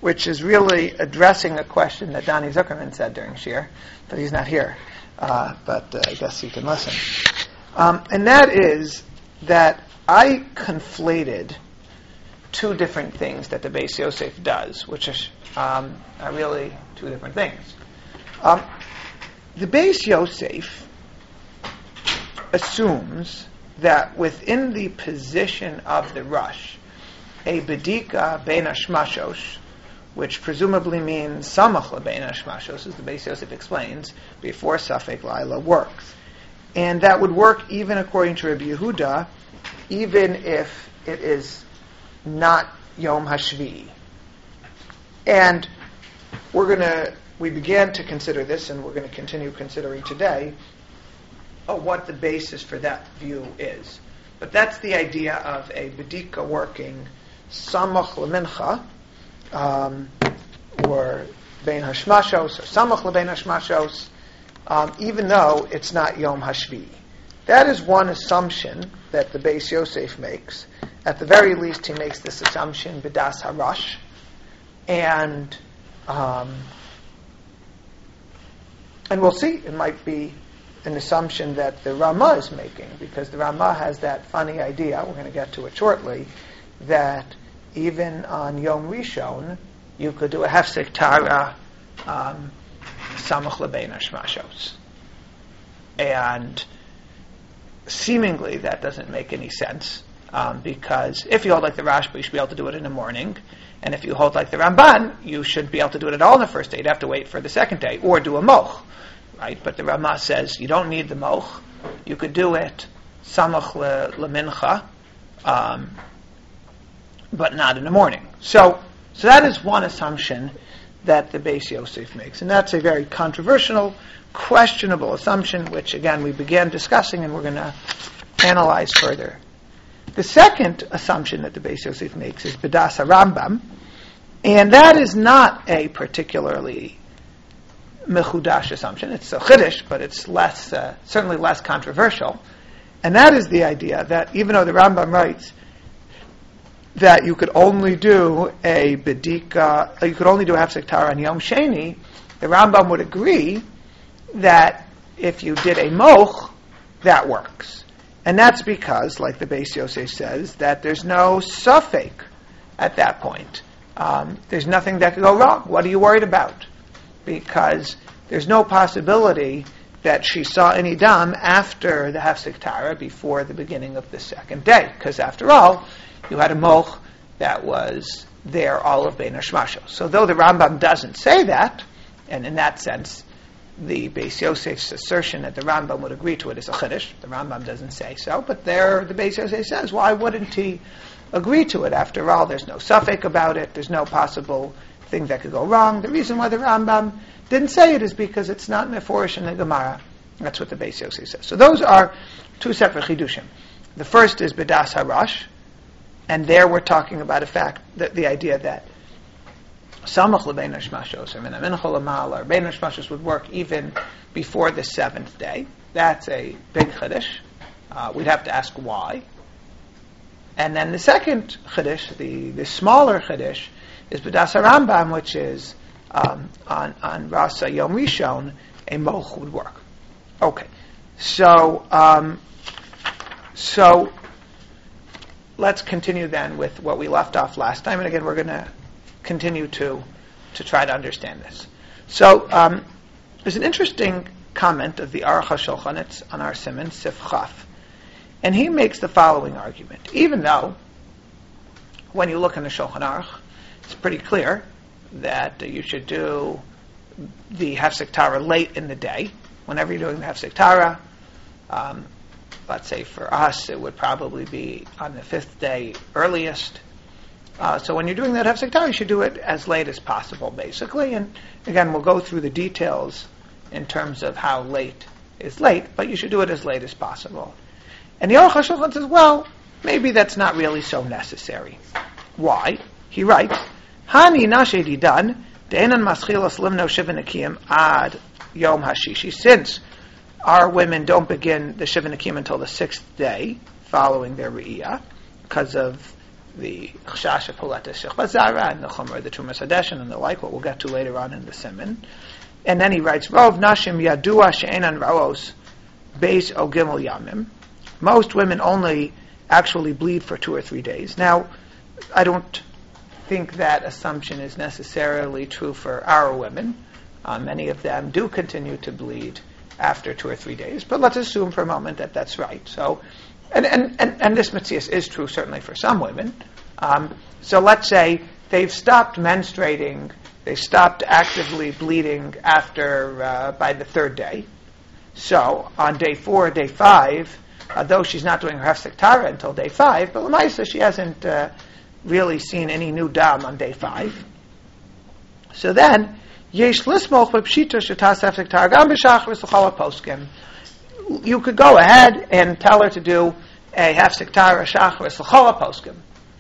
which is really addressing a question that Donnie Zuckerman said during Shir, but he's not here. But I guess he can listen. And that is that I conflated two different things that the Beis Yosef does, which are really two different things. The Beis Yosef assumes that within the position of the Rosh, a bedika bein hashmashos, which presumably means samach lebein hashmashos, as the Beis Yosef explains, before Safek Laila works. And that would work even according to Rabbi Yehuda, even if it is not Yom HaShvi. And we began to consider this, and we're going to continue considering today, what the basis for that view is. But that's the idea of a bedika working samach lemincha, or bein hashmashos, or samach lebein hashmashos, even though it's not Yom HaShvi. That is one assumption that the Beis Yosef makes. At the very least, he makes this assumption b'das harash, and we'll see. It might be an assumption that the Ramah is making, because the Ramah has that funny idea, we're going to get to it shortly, that even on Yom Rishon, you could do a hefsek tara samach lebein hashmashos. And seemingly that doesn't make any sense, because if you hold like the Rashba, you should be able to do it in the morning, and if you hold like the Ramban, you shouldn't be able to do it at all on the first day. You'd have to wait for the second day, or do a moch, right? But the Ramah says you don't need the moch. You could do it samach lemincha, but not in the morning. So that is one assumption that the Beis Yosef makes, and that's a very controversial, questionable assumption, which again we began discussing and we're going to analyze further. The second assumption that the Beis Yosef makes is b'das Rambam, and that is not a particularly mechudash assumption. It's a chiddush, but it's certainly less controversial, and that is the idea that even though the Rambam writes that you could only do a bedika, you could only do a hefsek tara on Yom Sheni, the Rambam would agree that if you did a moch, that works. And that's because, like the Beis Yosef says, that there's no safek at that point. There's nothing that could go wrong. What are you worried about? Because there's no possibility that she saw any dam after the hefsek tara before the beginning of the second day. Because after all, you had a moch that was there all of bein hashmashos. So though the Rambam doesn't say that, and in that sense, the Beis Yosef's assertion that the Rambam would agree to it is a chiddush. The Rambam doesn't say so, but there the Beis Yosef says, why wouldn't he agree to it? After all, there's no safek about it. There's no possible thing that could go wrong. The reason why the Rambam didn't say it is because it's not meforish in the Gemara. That's what the Beis Yosef says. So those are two separate chidushim. The first is b'das harash, and there we're talking about the idea that samach lebein hashmashos or min hamincha l'mal or bein hashmashos would work even before the seventh day. That's a big chiddush. We'd have to ask why. And then the second chiddush, the smaller chiddush, is b'das Rambam, which is on Rasa Yom Rishon, a moch would work. Okay, so let's continue then with what we left off last time, and again we're going to continue to try to understand this. So there's an interesting comment of the Aruch HaShulchan, it's on our Siman, Sif Chaf, and he makes the following argument. Even though, when you look in the Shulchan Aruch, it's pretty clear that you should do the hefsek tara late in the day. Whenever you're doing the hefsek tara, let's say for us, it would probably be on the fifth day earliest. So when you're doing that hefsek tara, you should do it as late as possible, basically. And again, we'll go through the details in terms of how late is late, but you should do it as late as possible. And the Aruch HaShulchan says, well, maybe that's not really so necessary. Why? He writes, Hani nashe didan, de'enan maschilas limno shiva ad yom hashishi, since our women don't begin the shiva nekim until the sixth day following their re'iyah, because of the Chashash Poleta Shechbat Zara and the Chomer, the Tumas Hadeshin and the like, what we'll get to later on in the Siman. And then he writes, Rov Nashim Yadua She'enan Raos Beis O Gimel Yamim. Most women only actually bleed for 2 or 3 days. Now, I don't think that assumption is necessarily true for our women. Many of them do continue to bleed after 2 or 3 days, but let's assume for a moment that that's right. So, and this metzias is true certainly for some women. So let's say they've stopped menstruating, they stopped actively bleeding after by the 3rd day. So on day 4, day 5, though she's not doing her hefsek tara until day 5, but l'maisa she hasn't really seen any new dam on day 5. So then, yesh lismoch b'pshita shetas hefsek tara gam b'shachris l'chol poskim. You could go ahead and tell her to do a hefsek tara shachris l'chol poskim.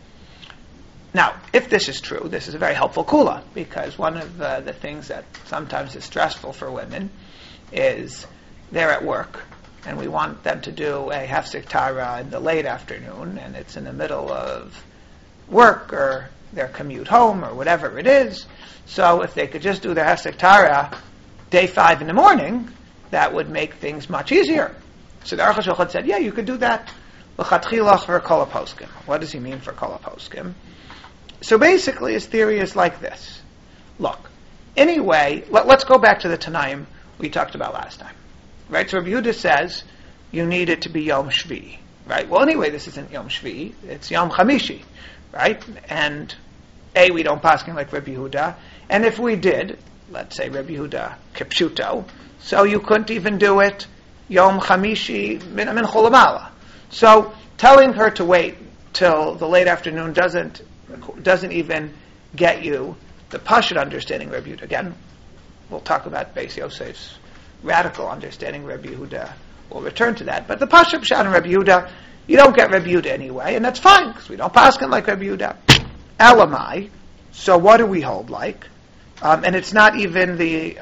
Now, if this is true, this is a very helpful kula, because one of the things that sometimes is stressful for women is they're at work, and we want them to do a hefsek tara in the late afternoon, and it's in the middle of work or their commute home or whatever it is. So if they could just do their hefsek tara day 5 in the morning, that would make things much easier. So the Aruch HaShulchan said, yeah, you could do that l'chatchilach for kol poskim. What does he mean for kol poskim? So basically his theory is like this. Look, anyway, let's go back to the Tanaim we talked about last time. Right? So Rabbi Yehuda says you need it to be Yom Shvi. Right? Well, anyway, this isn't Yom Shvi. It's Yom Chamishi. Right? And we don't paskin like Rabbi Yehuda. And if we did, let's say Rabbi Yehuda Kipshuto, so you couldn't even do it Yom Chamishi min Cholamala. So telling her to wait till the late afternoon doesn't even get you the Pashut understanding Rabbi Yehuda. Again, we'll talk about Beis Yosef's radical understanding Rabbi Yehuda. We'll return to that. But the Pashut Pshat and Rabbi Yehuda, you don't get Rabbi Yehuda anyway, and that's fine, because we don't paskin like Rabbi Yehuda. Elamai, so what do we hold like? And it's not even the...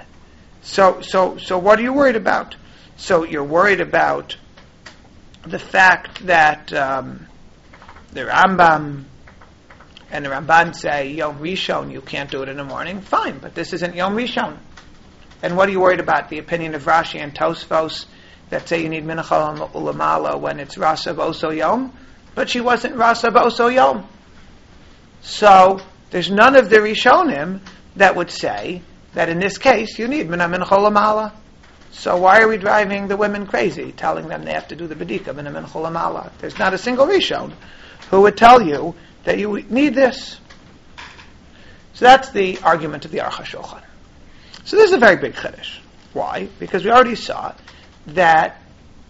So what are you worried about? So you're worried about the fact that the Rambam and the Ramban say Yom Rishon, you can't do it in the morning. Fine, but this isn't Yom Rishon. And what are you worried about? The opinion of Rashi and Tosfos that say you need Mincha Ulamala when it's Rasa B'Oso Yom? But she wasn't Rasa B'Oso Yom. So there's none of the Rishonim that would say that in this case you need Mincha Ulamala. So why are we driving the women crazy, telling them they have to do the B'dika Mincha Ulamala? There's not a single Rishon who would tell you that you need this. So that's the argument of the Aruch HaShulchan. So this is a very big chiddush. Why? Because we already saw that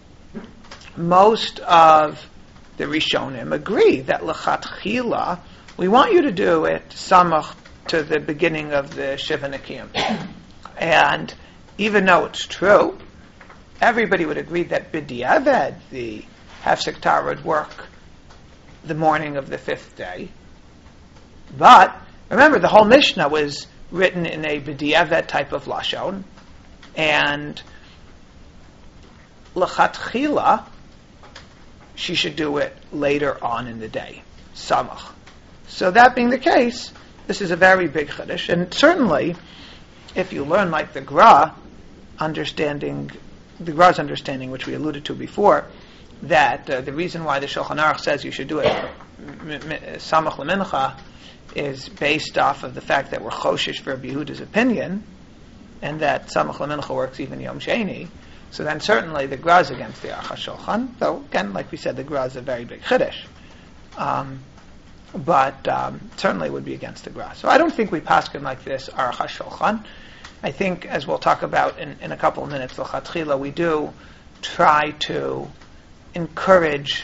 most of the Rishonim agree that l'chatchila, we want you to do it samach to the beginning of the Shiva Nekiyim. And even though it's true, everybody would agree that b'diavad, the hefsek tara would work the morning of the 5th day. But remember, the whole Mishnah was written in a b'diavad type of lashon, and l'chatchila, she should do it later on in the day, samach. So that being the case, this is a very big chiddush, and certainly, if you learn like the Gra's understanding, which we alluded to before, that the reason why the Shulchan Aruch says you should do it samach lemincha is based off of the fact that we're choshish for Rabbi Yehuda's opinion, and that samach lemincha works even Yom Sheni. So then certainly the Gra's against the Aruch HaShulchan, though again, like we said, the Gra's a very big chiddush. But certainly would be against the Gra. So I don't think we paskin like this Aruch HaShulchan. I think, as we'll talk about in a couple of minutes, l'chatchila, we do try to encourage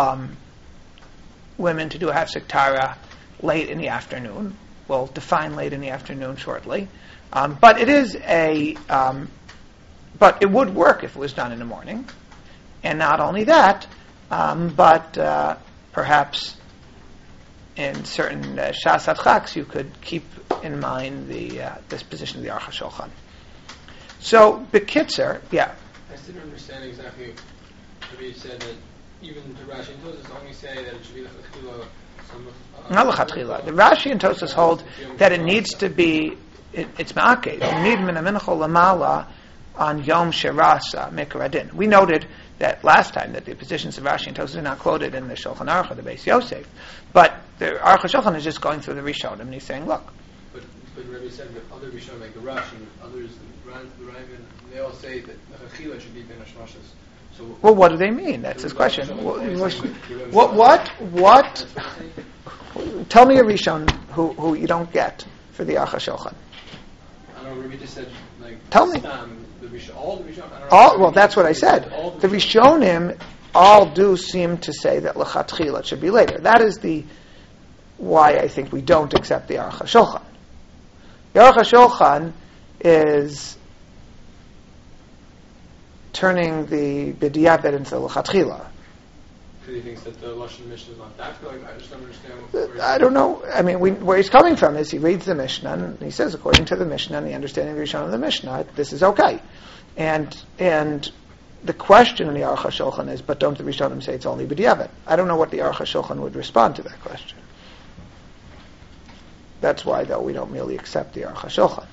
women to do a hefsek tara late in the afternoon. We'll define late in the afternoon shortly. But it is but it would work if it was done in the morning. And not only that, but perhaps in certain Shas Adchaks, you could keep in mind this position of the Aruch HaShulchan. So, Bekitzer, yeah. I still don't understand exactly what you said, that even to Rashi and Tosfos only say that it should be the Not l'chatchila. The Rashi and Tosas hold that it needs to be, it's ma'aked. You need min ha-mincha lamala on Yom Sherasa Mikra Adin. We noted that last time that the positions of Rashi and Tosas are not quoted in the Shulchan Aruch or the Beis Yosef, but the Aruch HaShulchan is just going through the Rishonim and he's saying, look. But Rabbi said that other Rishonim like the Rashi and others, the Rambam, they all say that the Chachila should be Ben Hashmashas. So well, what do they mean? That's his question. What? Tell me a Rishon who you don't get for the Aruch HaShulchan. I don't know. Rabbi just said like. Tell me. All the Rishonim. All, well, that's what I said. The Rishonim all do seem to say that l'chatchila should be later. That is why I think we don't accept the Aruch HaShulchan. The Aruch HaShulchan is turning the b'diavad into l'chatchila. Because he thinks that the Lashon Mishnah is not that good. I just don't understand. I don't know. I mean, where he's coming from is he reads the Mishnah and he says, according to the Mishnah and the understanding of the Rishon of the Mishnah, this is okay. And the question in the Aruch HaShulchan is, but don't the Rishonim say it's only b'diavad? I don't know what the Aruch HaShulchan would respond to that question. That's why, though, we don't merely accept the Aruch HaShulchan.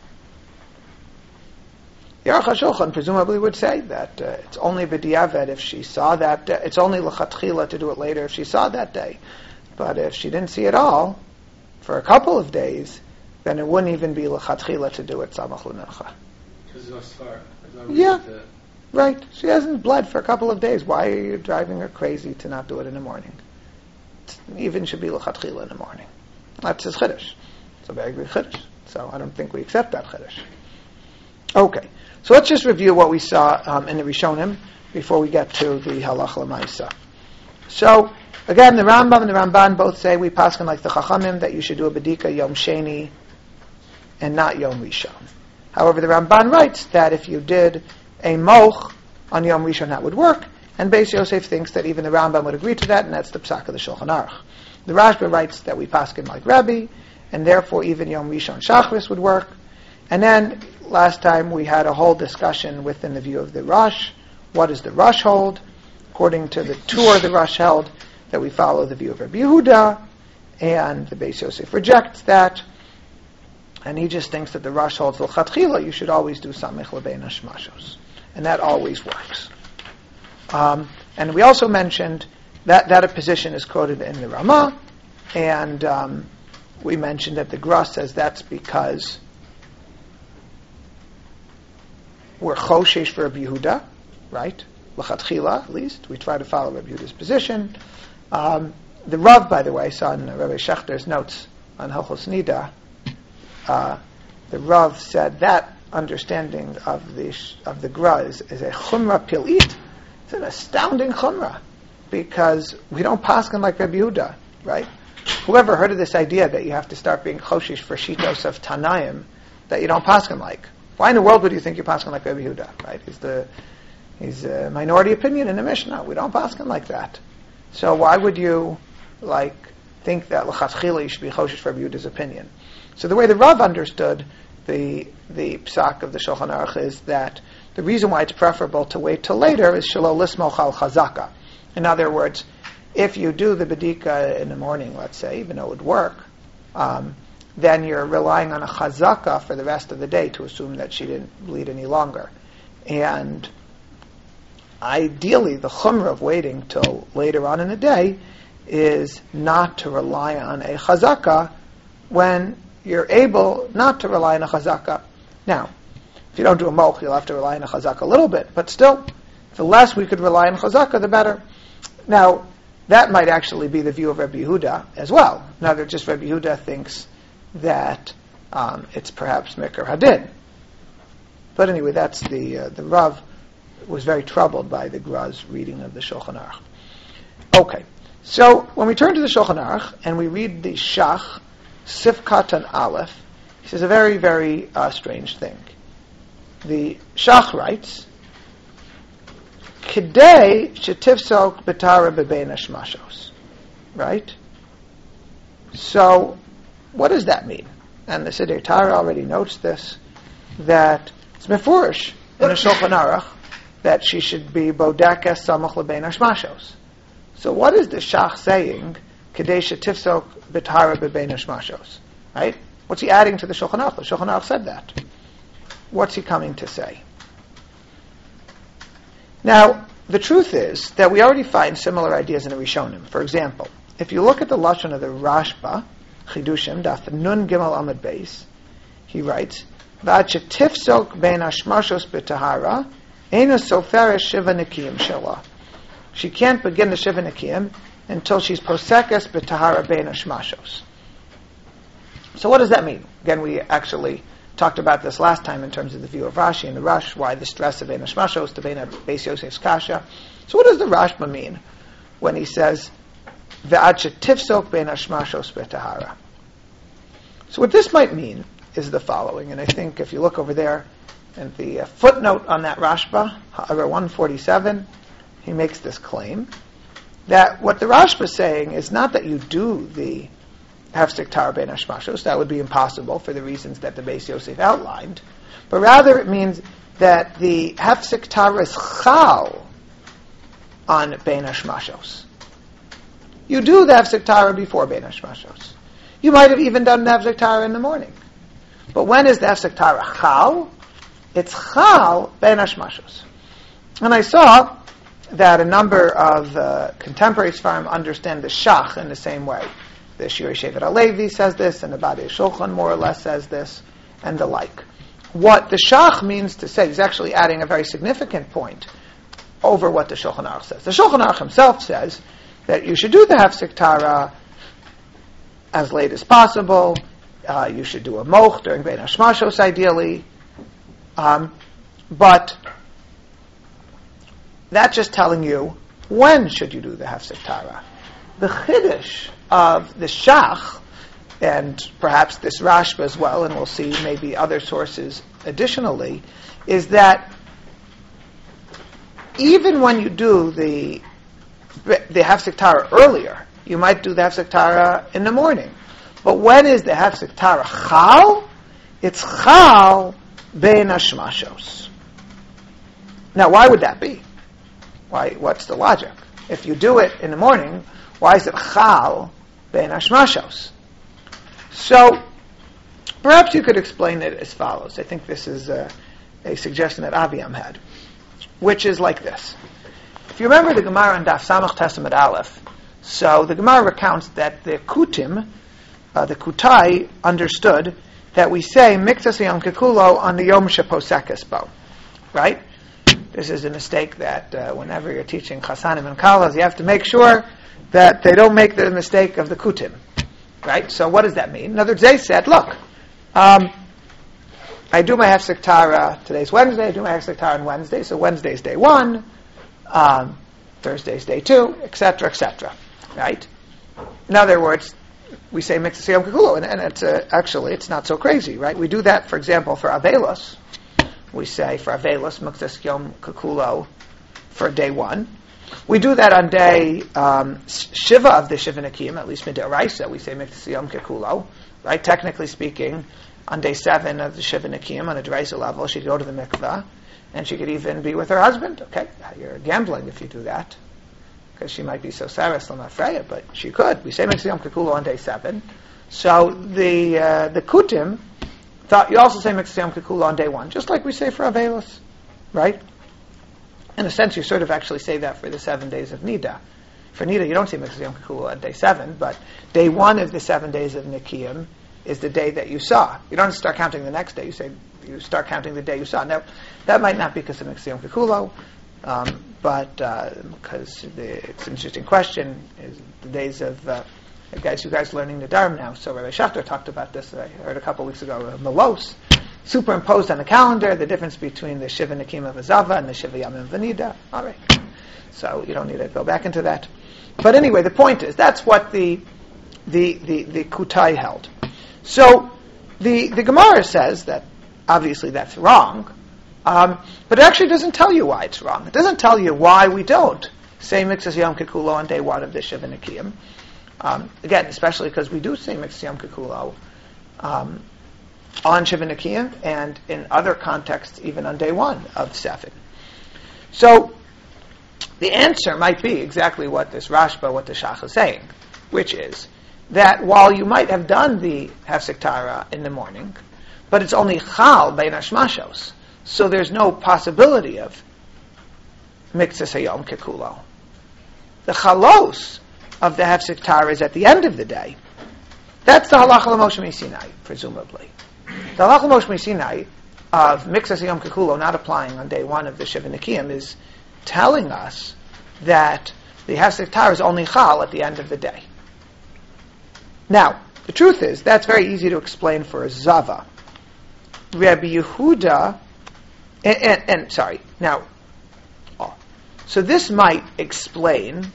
The Aruch HaShulchan presumably would say that it's only b'diavad if she saw that day. It's only l'chatchila to do it later if she saw that day. But if she didn't see it all for a couple of days, then it wouldn't even be l'chatchila to do it samach l'mincha. Because there's no svar. Yeah, right. She hasn't bled for a couple of days. Why are you driving her crazy to not do it in the morning? It even should be l'chatchila in the morning. That's his chiddush. It's a very good chiddush. So I don't think we accept that chiddush. Okay. So let's just review what we saw in the Rishonim before we get to the Halach L'Maisa. So, again, the Rambam and the Ramban both say we paskin like the Chachamim that you should do a Bedika Yom Sheni and not Yom Rishon. However, the Ramban writes that if you did a Moch on Yom Rishon, that would work, and Beis Yosef thinks that even the Rambam would agree to that, and that's the Psak of the Shulchan Aruch. The Rashba writes that we paskin like Rabbi, and therefore even Yom Rishon Shachris would work. And then, last time we had a whole discussion within the view of the Rosh. What does the Rosh hold? According to the Tur, the Rosh held that we follow the view of Rabbi Yehuda, and the Beis Yosef rejects that, and he just thinks that the Rosh holds l'chatchila, you should always do samich l'bein hashmashos, and that always works. And we also mentioned that a position is quoted in the Ramah, and we mentioned that the Gra says that's because we're choshesh for Rabbi Yehuda, right? L'chatchila, at least. We try to follow Rabbi Yehuda's position. The Rav, by the way, I saw in Rabbi Schechter's notes on Hilchos Nida, the Rav said that understanding of the Gra is a chumrah pil'it. It's an astounding chumrah, because we don't paskin like Rabbi Yehuda, right? Whoever heard of this idea that you have to start being choshesh for shitos of Tanaim that you don't paskin like? Why in the world would you think you're paskin like Rabbi Yehuda, right? He's a minority opinion in the Mishnah. We don't paskin like that. So why would you think that l'chatchila you should be choshesh for Rabbi Yehuda's opinion? So the way the Rav understood the psak of the Shulchan Aruch is that the reason why it's preferable to wait till later is shelo lismoch al chazaka. In other words, if you do the bedika in the morning, let's say, even though it would work, then you're relying on a chazaka for the rest of the day to assume that she didn't bleed any longer. And ideally, the chumrah of waiting till later on in the day is not to rely on a chazaka when you're able not to rely on a chazaka. Now, if you don't do a moch, you'll have to rely on a chazaka a little bit, but still, the less we could rely on chazaka, the better. Now, that might actually be the view of Rabbi Yehuda as well. Now, that just Rabbi Yehuda thinks that it's perhaps Mikra Hadin. But anyway, that's the Rav was very troubled by the Gra's reading of the Shulchan Aruch. Okay, so when we turn to the Shulchan Aruch and we read the Shach, Sifkat and Aleph, he says a very, very strange thing. The Shach writes, Kidei shetifsok betara bebein hashmashos. Right? So, what does that mean? And the Siddur Torah already notes this, that it's mefurish in the Shulchan Aruch that she should be bodekes samach lebein hashmashos. So what is the Shach saying Kadesha Tifsok B'Tahara B'Bein Hashmashos. Right? What's he adding to the Shulchan Aruch? The Shulchan Aruch said that. What's he coming to say? Now, the truth is that we already find similar ideas in the Rishonim. For example, if you look at the Lashon of the Rashba, Chidushim, Daf Nun Gimel Amud Beis, he writes, V'ad shetifsok bein hashmashos b'tahara, eina soferes shiva nikiyim shela. She can't begin the shiva nikiyim until she's posekes b'tahara bein hashmashos. So what does that mean? Again, we actually talked about this last time in terms of the view of Rashi and the Rush, why the stress of bein hashmashos to bein Beis Yosef's kasha. So what does the Rashba mean when he says, V'ad shetifsok bein hashmashos b'tahara? So what this might mean is the following, and I think if you look over there in the footnote on that Rashba, Ha'ara 147, he makes this claim that what the Rashba is saying is not that you do the Hefsek Tara Ben Hashmashos, that would be impossible for the reasons that the Beis Yosef outlined, but rather it means that the Hefsek Tara is Chal on Ben Hashmashos. You do the Hefsek Tara before Ben Hashmashos. You might have even done the Hefsek Tara in the morning. But when is the Hefsek Tara Chal? It's Chal Ben Hashmashos. And I saw that a number of contemporary Sfarim understand the Shach in the same way. The Shirei Shevet HaLevi says this, and the Badei Shulchan more or less says this, and the like. What the Shach means to say, he's actually adding a very significant point over what the Shulchan Aruch says. The Shulchan Aruch himself says that you should do the Hefsek Tara as late as possible. You should do a moch during Bein Hashmashos ideally. But that's just telling you when should you do the Hefsek Tara. The Chiddush of the Shach, and perhaps this Rashba as well, and we'll see maybe other sources additionally, is that even when you do the Hefsek Tara earlier, you might do the Hefsek Tara in the morning. But when is the Hefsek Tara Chal? It's Chal Bein Hashmashos. Now, why would that be? Why? What's the logic? If you do it in the morning, why is it Chal Bein Hashmashos? So, perhaps you could explain it as follows. I think this is a suggestion that Aviam had, which is like this. If you remember the Gemara on Daf Samach Testament Aleph, so the Gemara recounts that the Kutim, the Kutai, understood that we say Mikzas Yom Kikulo on the Yom Sheposekes Bo. Right? This is a mistake that whenever you're teaching Chasanim and Kalas, you have to make sure that they don't make the mistake of the Kutim. Right? So what does that mean? In other words, they said, look, I do my Hefsek Tara, today's Wednesday, I do my Hefsek Tara on Wednesday, so Wednesday's day 1, Thursday's day 2, etc., etc. Right? In other words, we say Mikzas Yom Kikulo, and it's actually it's not so crazy, right? We do that, for example, for Avelos. We say for Avelos Mikzas Yom Kikulo for day 1. We do that on day Shiva of the Shiva Nikiyim, at least Midoraisa, we say Mikzas Yom Kikulo, right? Technically speaking, on day 7 of the Shiva Nikiyim, on a Doraisa level, she'd go to the mikveh, and she could even be with her husband. Okay, you're gambling if you do that, because she might be so Saras Lamafreya, but she could. We say Mikzas Yom Kikulo on day 7. So the Kutim thought you also say Mikzas Yom Kikulo on day 1, just like we say for Avelos, right? In a sense, you sort of actually say that for the 7 days of Nida. For Nida, you don't say Mikzas Yom Kikulo on day 7, but day 1 of the 7 days of Nikiyim is the day that you saw. You don't start counting the next day. You start counting the day you saw. Now, that might not be because of Mikzas Yom Kikulo, but because it's an interesting question. Is the days of you guys learning the Dharm now? So Rabbi Schachter talked about this. I heard a couple weeks ago. Melos superimposed on the calendar the difference between the Shiva Nikim of Azava and the Shiva Yamim Vanida. All right, so you don't need to go back into that. But anyway, the point is that's what the Kutai held. So the Gemara says that obviously that's wrong, but it actually doesn't tell you why it's wrong. It doesn't tell you why we don't say Mikzas Yom Kikulo on day 1 of the Shiva Nikiyim. Again, especially because we do say Mikzas Yom Kikulo on Shiva Nikiyim and in other contexts even on day 1 of Seven. So the answer might be exactly what this Rashba, what the Shach is saying. which is that while you might have done the Hefsek Tara in the morning, but it's only Chal Bein Hashmashos, so there's no possibility of Miktzas Hayom Kekulo. The Chalos of the Hefsek Tara is at the end of the day. That's the Halacha L'Moshe Sinai, presumably. The Halacha L'Moshe Sinai of Miktzas Hayom Kekulo not applying on day one of the Shiva Nikiyim is telling us that the Hefsek Tara is only Chal at the end of the day. Now, the truth is, that's very easy to explain for a Zava. Rabbi Yehuda, so this might explain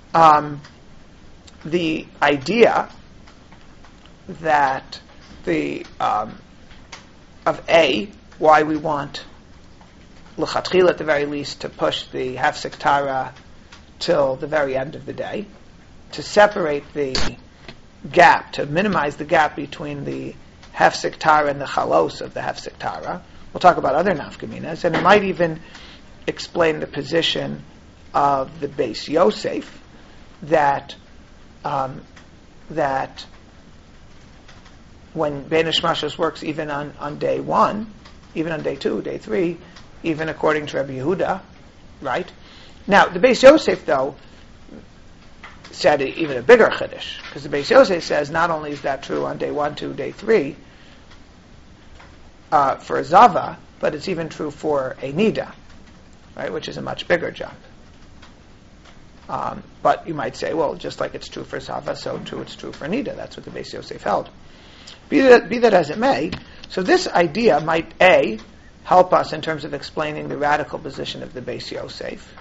the idea that why we want l'chatchila at the very least to push the Hefsek Tara till the very end of the day, to separate the gap, to minimize the gap between the Hefsek Tara and the Chalos of the Hefsek Tara. We'll talk about other nafkaminas, and it might even explain the position of the Beis Yosef that when Bein Hashmashos works even on day one, even on day two, day three, even according to Rabbi Yehuda, right? Now, the Beis Yosef, though, said even a bigger chiddush, because the Beis Yosef says not only is that true on day 1, 2, day 3 for a Zava, but it's even true for a Nida, right, which is a much bigger jump. But you might say, well, just like it's true for Zava, so too it's true for Nida. That's what the Beis Yosef held. Be that as it may, so this idea might, A, help us in terms of explaining the radical position of the Beis Yosef,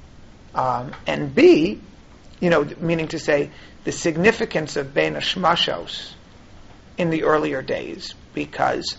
and B, meaning to say the significance of Bein Hashmashos in the earlier days, because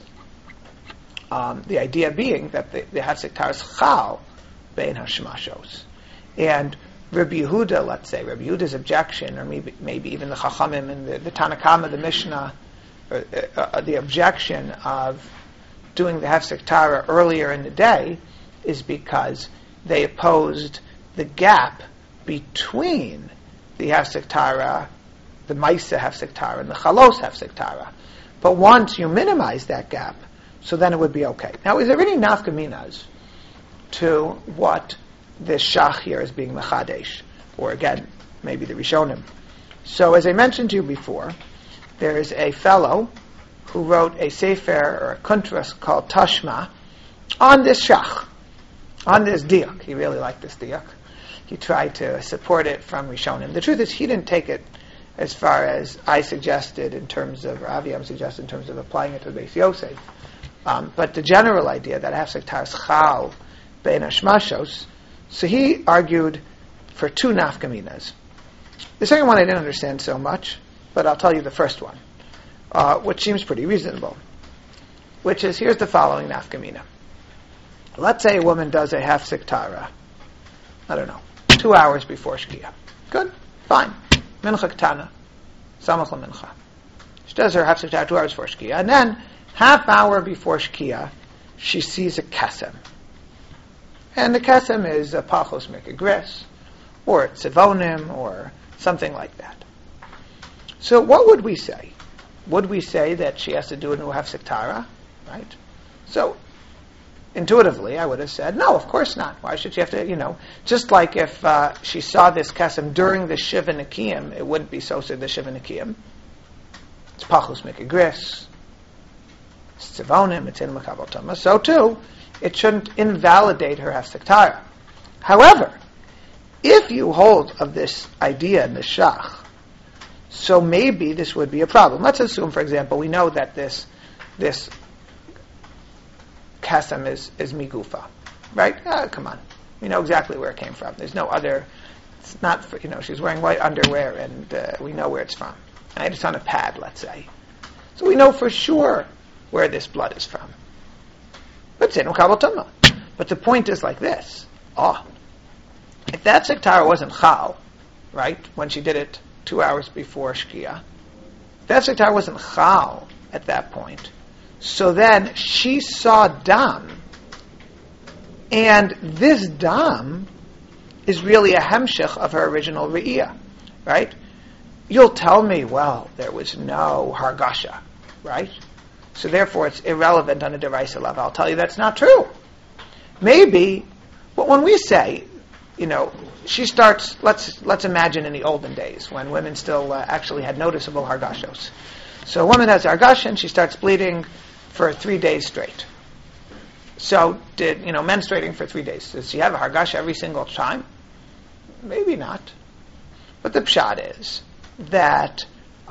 the idea being that the Hefsek Tara is Chal Bein Hashmashos. And Rabbi Yehuda, let's say, Rabbi Yehuda's objection, or maybe even the Chachamim and the Tanakama, the Mishnah, the objection of doing the Hefsek Tara earlier in the day is because they opposed the gap between the Hefsek Tara, the Maisa Hefsek Tara, and the Chalos Hefsek Tara. But once you minimize that gap, so then it would be okay. Now, is there any nafkaminas to what this Shach here is being Mechadesh? Or again, maybe the Rishonim. So as I mentioned to you before, there is a fellow who wrote a sefer or a kuntras called Tashma on this Shach, on this diak. He really liked this diak. He tried to support it from Rishonim. The truth is, he didn't take it as far as I suggested in terms of, or Aviam suggested in terms of applying it to the Beis Yosef. But the general idea that Hefsek Tara is Chal Bein Hashmashos, so he argued for two nafkaminas. The second one I didn't understand so much, but I'll tell you the first one, which seems pretty reasonable, which is, here's the following nafkamina. Let's say a woman does a Hefsek Tara, 2 hours before Shkia. Good, fine. Mincha Ketana, Samach LaMincha. She does her Hefsek Tara 2 hours before Shkia, and then half hour before Shkia, she sees a kesem. And the kesem is a pachos mikagris, or tzivonim, or something like that. So what would we say? Would we say that she has to do a new Hefsek Tara? Right? So, intuitively, I would have said, no, of course not. Why should she have to, just like if she saw this kesem during the Shiva Nikiyim, it wouldn't be so the Shiva Nikiyim. It's pachos mikagris, it's tzivonim, it's in makabel tama. So too, it shouldn't invalidate her Hefsek Tara. However, if you hold of this idea in the Shach, so maybe this would be a problem. Let's assume, for example, we know that this kasem is migufa, right? Come on, we know exactly where it came from. There's no other. It's not, she's wearing white underwear, and we know where it's from. Right? It's on a pad, let's say, so we know for sure where this blood is from. But the point is like this. If that sektara wasn't chal, right, when she did it 2 hours before Shkia, if that sektara wasn't chal at that point, so then she saw dam, and this dam is really a hemshech of her original re'iyah, right? you'll tell me, well, there was no hargasha, right? So therefore it's irrelevant on a deraisa level. I'll tell you that's not true. Maybe, but when we say, she starts, let's imagine in the olden days when women still actually had noticeable hargashos. So a woman has hargasha and she starts bleeding for 3 days straight. So menstruating for 3 days. Does she have a hargasha every single time? Maybe not. But the pshat is that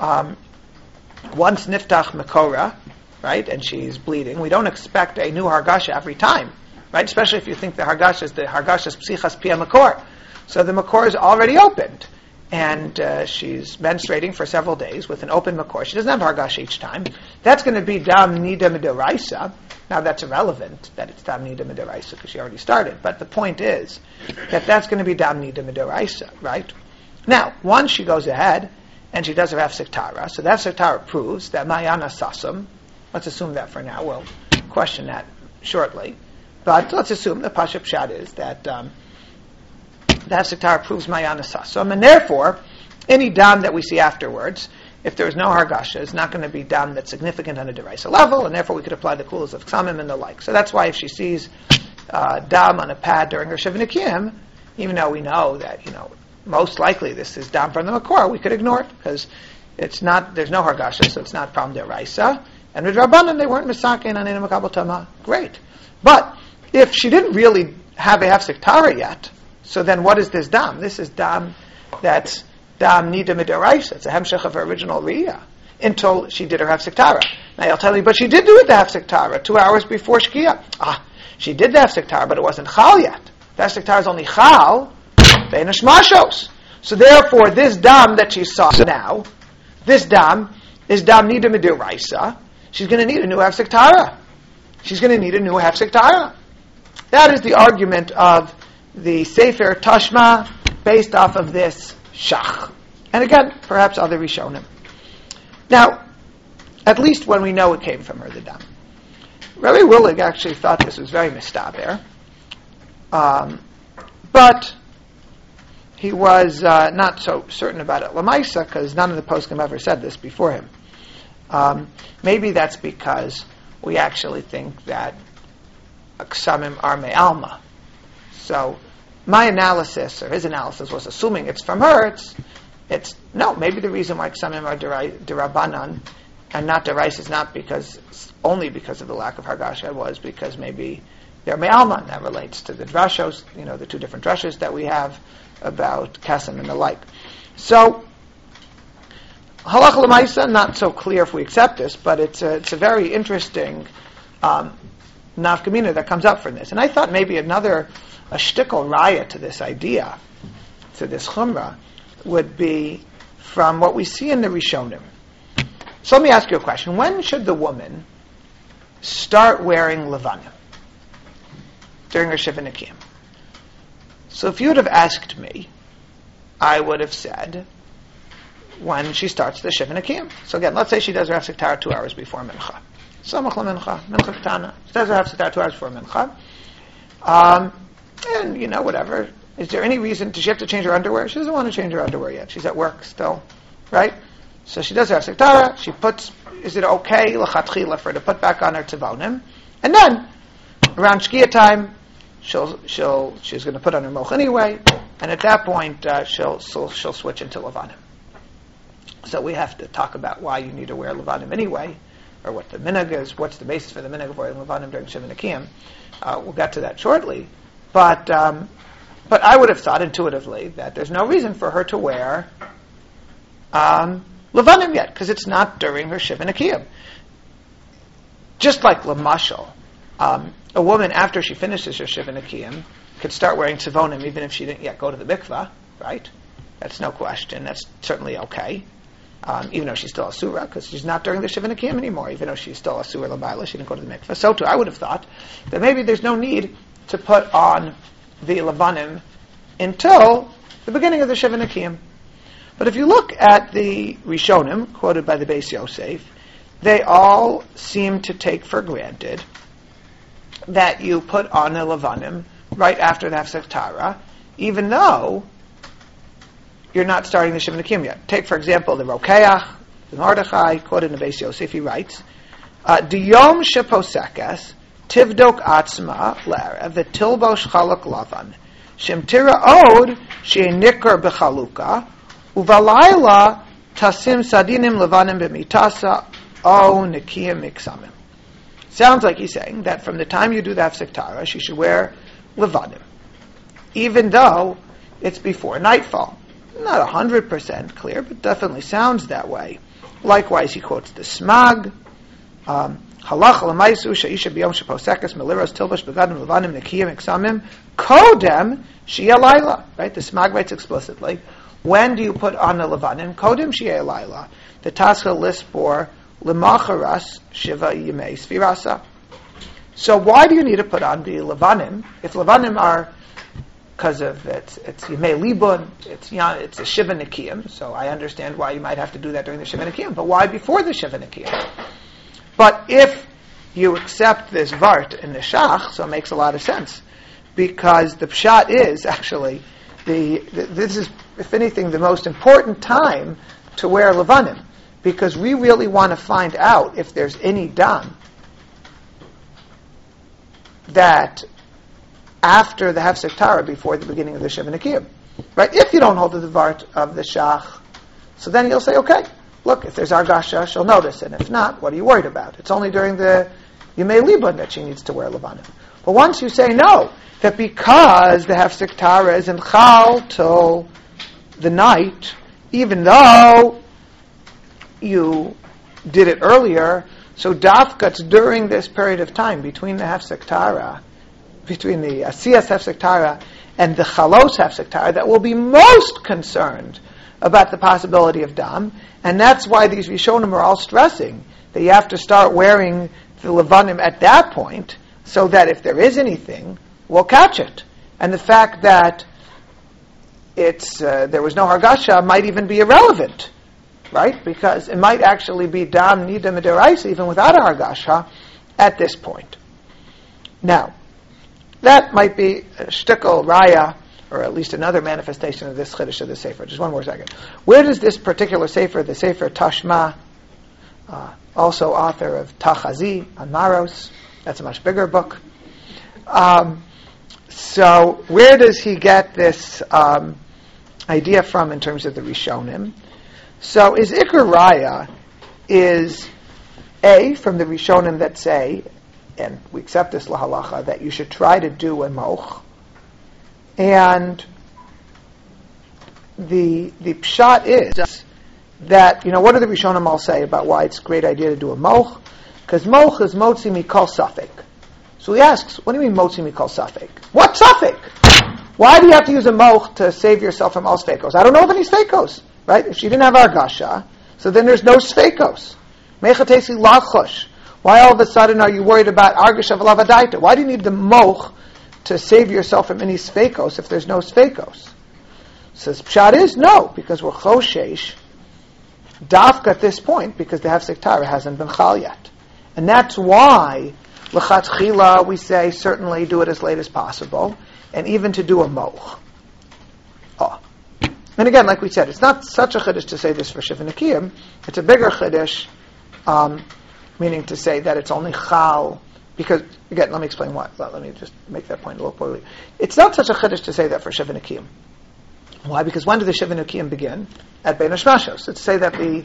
once niftach makora, right, and she's bleeding, we don't expect a new hargasha every time, right? Especially if you think the hargasha is psichas pia makor. So the makor is already opened, and she's menstruating for several days with an open makor. She doesn't have hargasha each time. That's going to be dam nida midaraisa. Now that's irrelevant that it's dam nida midaraisa because she already started. But the point is that that's going to be dam nida midaraisa, right? Now, once she goes ahead and she does her hefsek tara, so that hefsek tara proves that mayana sasum. Let's assume that for now. We'll question that shortly. But let's assume the pashup pshat is that the hefsek tara proves mayana sasum, and therefore any dam that we see afterwards, if there is no hargasha, is not going to be dam that's significant on a deraisa level, and therefore we could apply the kulas of ksamim and the like. So that's why if she sees dam on a pad during her shiva nekiim, even though we know that most likely this is dam from the makor, we could ignore it because it's not. There's no hargasha, so it's not from deraisa. And with Rabbanan, they weren't misakein on ina makabel tama. Great, but if she didn't really have a hefsek tara yet, so then what is this dam? This is dam that's dam nida midaraisa. It's a hemshech of her original riyah until she did her hefsek tara. Now you'll tell me, but she did do it the hefsek tara 2 hours before shkia. She did the hefsek tara, but it wasn't chal yet. The hefsek tara is only chal beinash mashos. So therefore, this dam that she saw now, this dam is dam nida midaraisa. She's going to need a new hefsek tara. She's going to need a new hefsek tara. That is the argument of the Sefer Tashma based off of this shach. And again, perhaps other Rishonim. Now, at least when we know it came from her, the dam. Rabbi Willig actually thought this was very mistaber. But he was not so certain about it. Lamaisa, because none of the poskim ever said this before him. Maybe that's because we actually think that ksamim are me'alma. So my analysis, or his analysis, was assuming it's from her. It's no. Maybe the reason why ksamim are derabanan and not derais is not only because of the lack of hargasha, was because maybe they're me'alma, and that relates to the drashos, the 2 different drashos that we have about kasam and the like. So halach l'maisa, not so clear if we accept this, but it's a very interesting nafkamina that comes up from this. And I thought maybe a shtickle raya to this idea, to this chumrah, would be from what we see in the Rishonim. So let me ask you a question. When should the woman start wearing levanim? During her shiva nekiim. So if you would have asked me, I would have said when she starts the shiva nekiim. So again, let's say she does her hefsek tara 2 hours before mincha. Samach mincha ketana. She does her hefsek tara 2 hours before mincha. And whatever. Is there any reason? Does she have to change her underwear? She doesn't want to change her underwear yet. She's at work still, right? So she does her hefsek tara. She puts. Is it okay l'chatchila for her to put back on her tavonim? And then around shkia time, she's going to put on her moch anyway. And at that point, she'll switch into levanim. So we have to talk about why you need to wear levanim anyway, or what the minhag is. What's the basis for the minhag of wearing levanim during shiva nekiim? We'll get to that shortly. But I would have thought intuitively that there's no reason for her to wear levanim yet, because it's not during her shiva nekiim. Just like lamashal, a woman after she finishes her shiva nekiim could start wearing tzivonim even if she didn't yet go to the mikvah, right? That's no question. That's certainly okay. Even though she's still asura, because she's not during the shiva nekiim anymore. Even though she's still asura l'bayla, she didn't go to the mikvah. So too, I would have thought that maybe there's no need to put on the levanim until the beginning of the shiva nekiim. But if you look at the Rishonim, quoted by the Beis Yosef, they all seem to take for granted that you put on a levanim right after the hefsek tara, even though you're not starting the Shiva Nekiim yet. Take, for example, the Rokeach, the Mordechai, quoted in the Beis Yosef, he writes, Diyom sheposekes, tivdok atzma le'erev, v'tilbosh chaluk lavan, shemtira od, she'nikar b'chaluka, uvalayla tasim sadinim levanim b'mitasa, o nekiyim miksamim. Sounds like he's saying that from the time you do the Hafsek Tara, she should wear levanim, even though it's before nightfall. Not 100% clear, but definitely sounds that way. Likewise, he quotes the Smag, Halach l'maisu she'isha b'yom sheposekes meliros tilbash begadim levanim nekiyim iksamim kodem shia laila. Right? The Smag writes explicitly. When do you put on the levanim? Kodem shia laila. The Tascha lists for l'macharas shiva yimei svirasa. So why do you need to put on the levanim? If levanim are because of it's Yimei Libun, it's a Shiva Nekiyim, so I understand why you might have to do that during the Shiva Nekiyim, but why before the Shiva Nekiyim? But if you accept this Vart in the Shach, so it makes a lot of sense, because the Pshat is actually, this is, if anything, the most important time to wear Levanim, because we really want to find out if there's any Dam that after the Hafsek Tara, before the beginning of the Shiva Nekiyim. Right? If you don't hold to the Vart of the Shach, so then you'll say, okay, look, if there's Argasha, she'll notice, and if not, what are you worried about? It's only during the Yimei Libun that she needs to wear Levanim. But once you say no, that because the Hafsek Tara is in Chal till the night, even though you did it earlier, so Dafkat's during this period of time between the Hafsek Tara, between the Asiyas Hafsek Tara and the Chalos Hafsek Tara, that will be most concerned about the possibility of Dam, and that's why these Rishonim are all stressing that you have to start wearing the Levanim at that point, so that if there is anything, we'll catch it. And the fact that it's there was no Hargasha might even be irrelevant, right? Because it might actually be Dam Nida Midaraisa even without a Hargasha at this point. Now, that might be a shtickle raya, or at least another manifestation of this chiddush of the Sefer. Just one more second. Where does this particular Sefer, the Sefer Tashma, also author of Tachazi on Maros, that's a much bigger book. So where does he get this idea from in terms of the Rishonim? So his Iker Raya is from the Rishonim that say, and we accept this lahalacha, that you should try to do a moch. And the pshat is that, what do the Rishonim all say about why it's a great idea to do a moch? Because moch is motzi mikol safek. So he asks, what do you mean motzi mikol safek? What safek? Why do you have to use a moch to save yourself from all sfekos? I don't know of any sfekos, right? If she didn't have argasha, so then there's no sfekos. Mechatesi lachosh. Why all of a sudden are you worried about Argasha V'Lavadaita? Why do you need the moch to save yourself from any sfekos if there's no sfekos? Says Pshat is no, because we're choshesh dafka at this point, because the Hafsek Tara hasn't been chal yet. And that's why l'chatchila we say certainly do it as late as possible, and even to do a moch. And again, like we said, it's not such a chiddush to say this for Shiva Nekiyim, it's a bigger chiddush, meaning to say that it's only chal, because, again, let me explain why. Let me just make that point a little poorly. It's not such a chiddush to say that for Shiva Nekiyim. Why? Because when do the Shiva Nekiyim begin? At Bein Hashmashos. So to say that the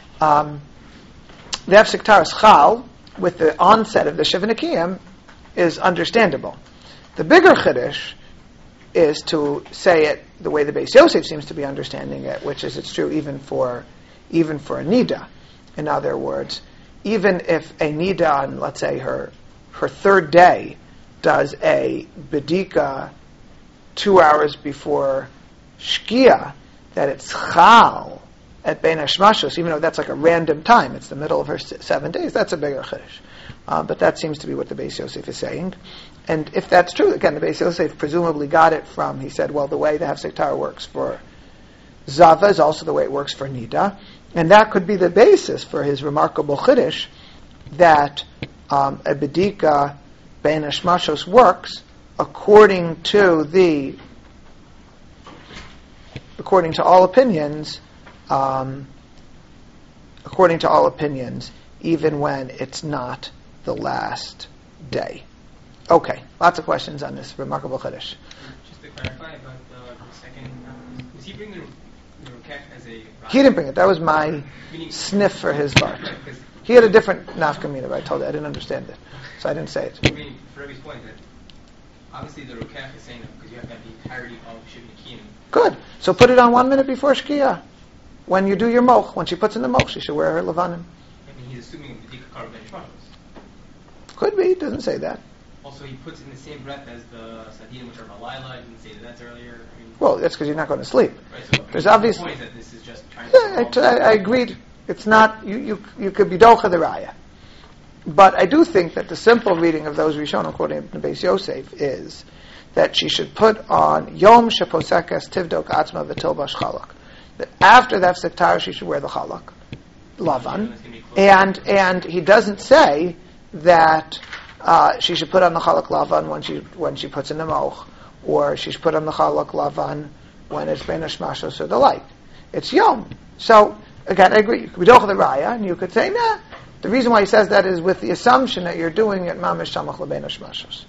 Hafsek Tara's chal, with the onset of the Shiva Nekiyim, is understandable. The bigger chiddush is to say it the way the Beis Yosef seems to be understanding it, which is it's true even for a nida. In other words, even if a nida on, let's say, her third day does a bedika 2 hours before shkia, that it's chal at Bein Hashmashos, even though that's like a random time, it's the middle of her 7 days, that's a bigger chiddush. But that seems to be what the Beis Yosef is saying. And if that's true, again, the Beis Yosef presumably got it from, he said, well, the way the Hafsek Tara works for Zava is also the way it works for Nida. And that could be the basis for his remarkable chiddush that a bedika Bein Hashmashos works according to the according to all opinions, even when it's not the last day. Okay, lots of questions on this remarkable Chiddush. Just to clarify about the second, does he bring the Rukech as a... He didn't bring it. That was my sniff for his part. He had a different nafkamina, but I told you I didn't understand it, so I didn't say it. I mean, for Rebbe's point, that obviously the Rukech is saying that because you have to have the entirety of Shivin Akiyim. Good. So put it on 1 minute before Shkia. When you do your moch, when she puts in the moch, she should wear her levanim. I mean, he's assuming the Dikakar Ben Shmashos. Could be. It doesn't say that. Also, he puts in the same breath as the Sadinim, which are Malayla. He didn't say that earlier. I mean, Well, that's because you're not going to sleep. Right, so There's obvious. The point is that this is just trying Yeah, to... I agreed. It's not, you could be docha the raya. But I do think that the simple reading of those Rishonim, according to Beis Yosef, is that she should put on Yom Sheposekas Tivdok Atzma V'Tilbash Chalak. That after the Hefsek Tara, she should wear the Chalak, Lavan. And he doesn't say that she should put on the Chalak Lavan when she puts in the Moch, or she should put on the Chalak Lavan when it's Ben Hashmashos or the like. It's Yom. So, again, I agree. You could be docha the raya, and you could say, nah. The reason why he says that is with the assumption that you're doing it mamish samach lebein hashmashos.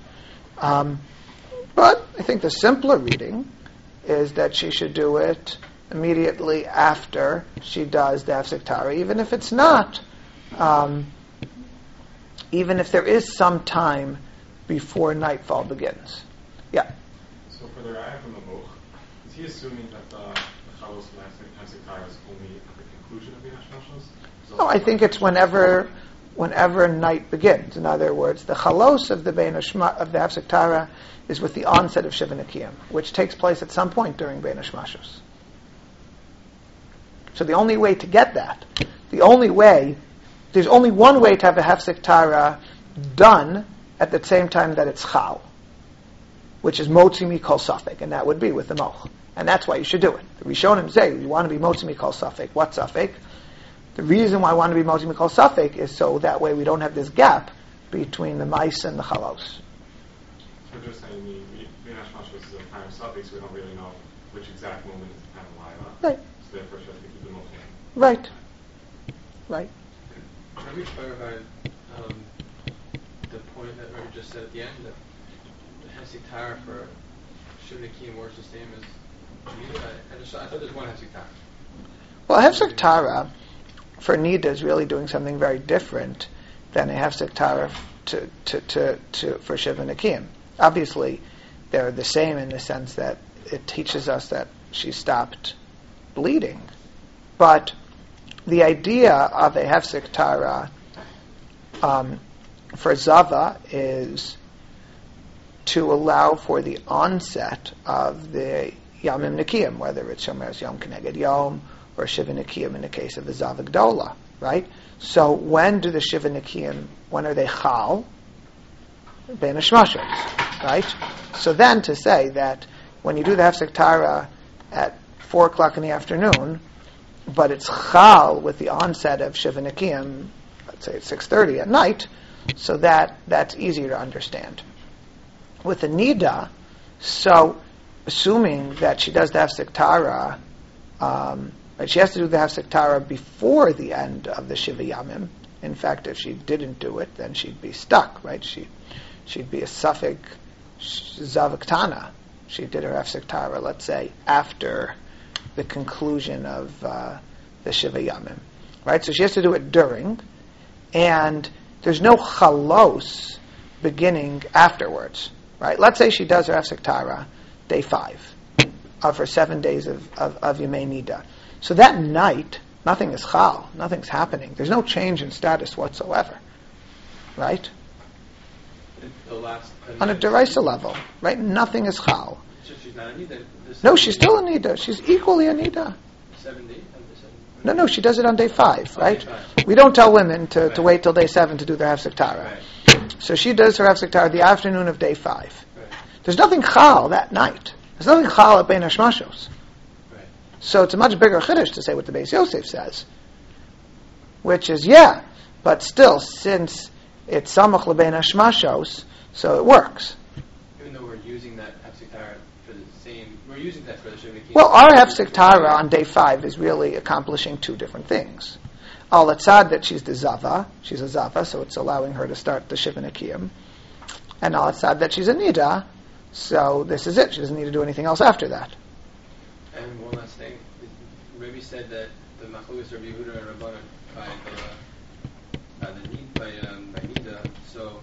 But I think the simpler reading is that she should do it immediately after she does the Hefsek Tara, even if it's not, even if there is some time before nightfall begins. Yeah. So for the raya from the moch, is he assuming that the chalos Hefsek Tara is only at the conclusion of the hashmashos? No, I think it's whenever night begins. In other words, the chalos of the Hefsek Tara is with the onset of Shivin Akiyim, which takes place at some point during Bein Hashmashos. So the only way to get that, there's only one way to have a Hefsek Tara done at the same time that it's chal, which is motzi mikol safek, and that would be with the moch. And that's why you should do it. The Rishonim say, you want to be motzi mikol safek. What safek? The reason why I want to be motzi mikol safek is so that way we don't have this gap between the mice and the chalos. So we're just saying the Bein Hashmashos is a time of suffix, so we don't really know which exact moment is the time of Laila. Right. So therefore she has to keep the moch in. Right. Right. Can we clarify the point that Rebbe just said at the end, that the Hefsek Tara for Shivin Akiyim works the same as Nida? I thought there's one Hefsek Tara. Well, Hefsek Tara for Nida is really doing something very different than a Hefsek Tara for Shivin Akiyim. Obviously, they're the same in the sense that it teaches us that she stopped bleeding. But the idea of a Hefsek Tara for Zava is to allow for the onset of the Yamim Nikiyim, whether it's Shomer's Yom Keneged Yom or Shivin Akiyim in the case of the Zava Gdola, right? So when do the Shivin Akiyim, when are they Chal? Bein Hashmashos, right? So then to say that when you do the Hefsek Tara at 4 o'clock in the afternoon, but it's Chal with the onset of Shivin Akiyim, let's say it's 6:30 at night, so that's easier to understand. With the Nida, so assuming that she does the Hefsek Tara, but she has to do the Hefsek Tara before the end of the Shiva Yamim. In fact, if she didn't do it, then she'd be stuck, right? She'd be a Safek Zavaktana. She did her Hefsek Tara, let's say, after the conclusion of the Shiva Yamim, right? So she has to do it during, and there's no chalos beginning afterwards, right? Let's say she does her Hefsek Tara day 5 of her 7 days of Yemei Nida. So that night, nothing is chal, nothing's happening. There's no change in status whatsoever, right? On a deraisa level, right? Nothing is chal. She's not a Nida. No, she's still a Nida. She's equally a Nida. 7 days? No, she does it on day 5, right? Day 5. We don't tell women to wait till day 7 to do their Hefsek Tara. Right. So she does her Hefsek Tara the afternoon of day 5. Right. There's nothing chal that night. There's nothing chal at Bein Hashmashos. Right. So it's a much bigger chiddush to say what the Beis Yosef says, which is, yeah, but still, since it's samach lebein hashmashos, so it works. Even though we're using that Hefsek Tara for the saying we're using that for the Shuvah Kiyam. Well, our Hefsek Tara on day 5 is really accomplishing two different things. Al Atzad, that she's the Zava, she's a Zava, so it's allowing her to start the Shivin Akiyim. And Al Atzad, that she's a Nida, so this is it. She doesn't need to do anything else after that. And one last thing, Rabbi said that the Machlokes Rabbi Yehuda and Rabbanan by Nida, so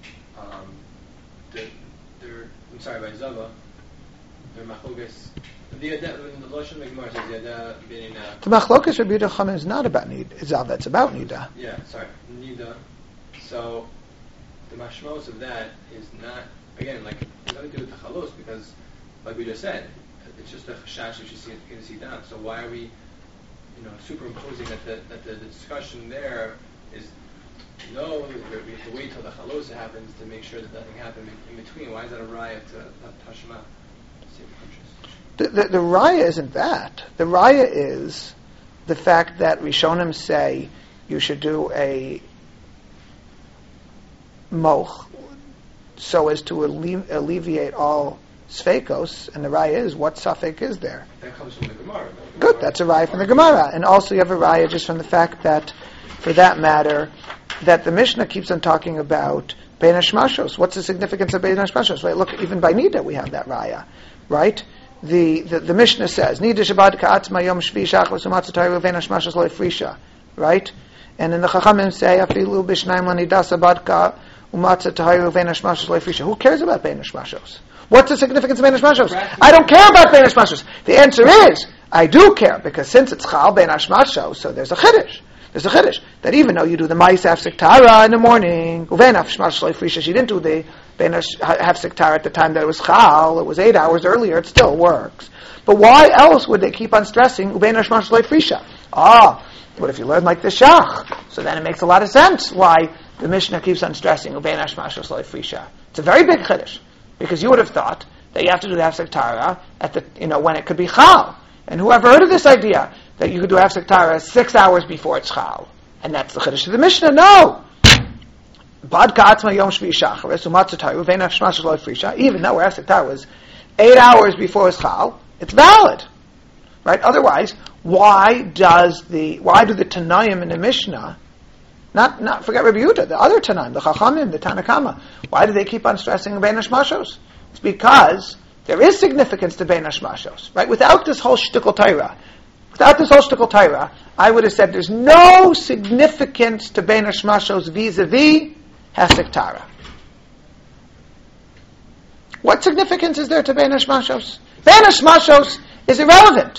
by Zava, they're Machlokes. The Lashon Gemara says Yada bin. The Machlokes Rabbi Yehuda Chachamim is not about Zava, it's about Nida. Yeah, sorry, Nida. So the mashmos of that is not, again, like it's nothing to do with the chalos, because like we just said, it's just a chashash if she's going to see down. So why are we, superimposing that the discussion there is no, we have to wait till the chalos happens to make sure that nothing happened in between. Why is that a riot to Tashma? The raya isn't that. The raya is the fact that Rishonim say you should do a moch so as to alleviate all sfeikos, and the raya is, what suffix is there? That comes from the Gemara. Good, that's a raya from the Gemara. And also you have a raya just from the fact that, for that matter, that the Mishnah keeps on talking about Bein Hashmashos. What's the significance of Bein Hashmashos? Right? Look, even by Nida we have that raya, right? The Mishnah says, Nida Shabbat Ka'atzma Yom Shvi Shachos Umatzah Tayru Bein Hashmashos Lo Ifrisha, right? And in the Chachamim say, Afilu B'Shnaim Lanidas Abadka Umatzah Tayru Bein Hashmashos Lo Ifrisha. Who cares about Bein Hashmashos? What's the significance of Bein Hashmashos? I don't care about Bein Hashmashos. The answer is, I do care, because since it's Chal Bein Hashmashos, so there's a Chiddush. There's a Chiddush that even though you do the Ma'is Hafsek Tara in the morning, Uvein Hashmashos Lo Ifrisha, she didn't do the Bein Hafsek Tara at the time that it was Chal, it was 8 hours earlier, it still works. But why else would they keep on stressing Uvein Hashmashos Lo Ifrisha? What if you learn like the Shach? So then it makes a lot of sense why the Mishnah keeps on stressing Uvein Hashmashos Lo Ifrisha. It's a very big Chiddush. Because you would have thought that you have to do the Hafsek Tara at the, when it could be Chal. And whoever heard of this idea that you could do Hafsek Tara 6 hours before it's Chal? And that's the Chiddush of the Mishnah. No! Bad Ka'atzma Yom Shvi Shacharis Umatzah Tayru Vein Hashmashos Lo Ifrisha. Even though Hafsek Tara was 8 hours before it's Chal, it's valid. Right? Otherwise, why do the Tanaim in the Mishnah, not forget Rabbi Yehuda, the other Tanaim, the Chachamim, the Tanakama, why do they keep on stressing Bein Hashmashos? It's because there is significance to Bein Hashmashos, right? Without this whole shtickle Torah, I would have said there's no significance to Bein Hashmashos vis-a-vis Hafsek Tara. What significance is there to Bein Hashmashos? Bein Hashmashos is irrelevant.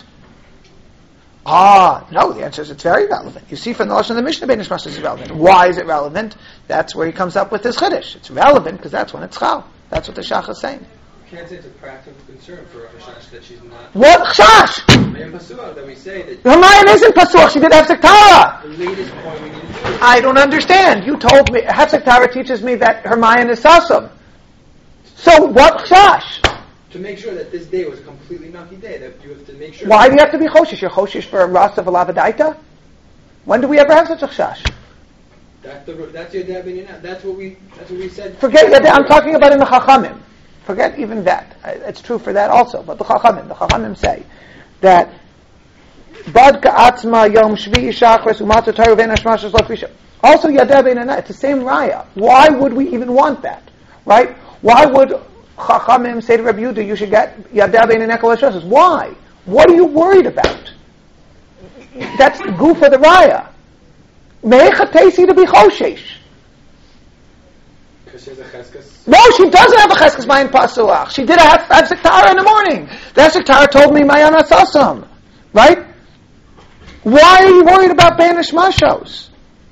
No, the answer is it's very relevant. You see from the Lashon of the Mishnah, Bein Hashmashos is relevant. Why is it relevant? That's where he comes up with this Chiddush. It's relevant because that's when it's Chal. That's what the Shach is saying. You can't say it's a practical concern for a Chash that she's not... What Chash? That we say that... Hermione isn't Pasuach, she did Hafsek Tara. The latest point we need to do. I don't understand. You told me, Hafsek Tara teaches me that Hermione is Sasam. So what Chash? To make sure that this day was a completely lucky day, that you have to make sure... Why do you have to be Choshish? You're Choshish for a Ras of Alavadaita? When do we ever have such a Chash? That's your dad being out. That's what we said. Forget that. I'm talking about in the Chachamim. Forget even that. It's true for that also. But the Chachamim say that Bad Ka'atzma Yom Shvi Shachris Umatzah Tayru Vein Hashmashos Lo Ifrisha. Also Yadeh Bein Hanai. It's the same raya. Why would we even want that? Right? Why would Chachamim say to Rabbi Yehuda, you should get Yadeh Bein Hanai Kol Hashmashos? Why? What are you worried about? That's the goof of the raya. Me'echatesi to be Choshesh. Because she has a cheskes? No, she doesn't have a cheskes mayin pasuach. She did a Hafsek Tara in the morning. The Hafsek Tara told me Mayana Sasam. Right? Why are you worried about Bein Hashmashos?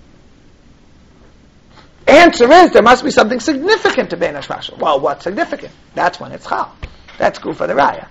Answer is, there must be something significant to Bein Hashmashos. Well, what's significant? That's when it's Chal. That's good for the Raya.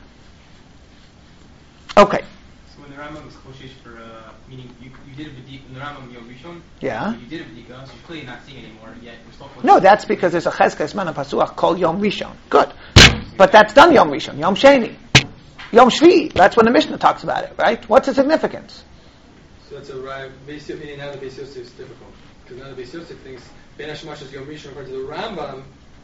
Okay. So when the Rambam was Choshish for, meaning you did a B'dika, in the Rambam Yom Rishon, yeah. You did a B'dika, so you're clearly not seeing anymore, yet you're still No, that's because there's a Cheskes Man Pasuach called Yom Rishon. Good. But that's done Yom Rishon, Yom Sheni. Yom Shvi, that's when the Mishnah talks about it, right? What's the significance? So that's a right. Beis Yosef, now the Beis Yosef is difficult. Because now the Beis Yosef thinks Bein Hashmashos Yom Rishon, according to the Rambam,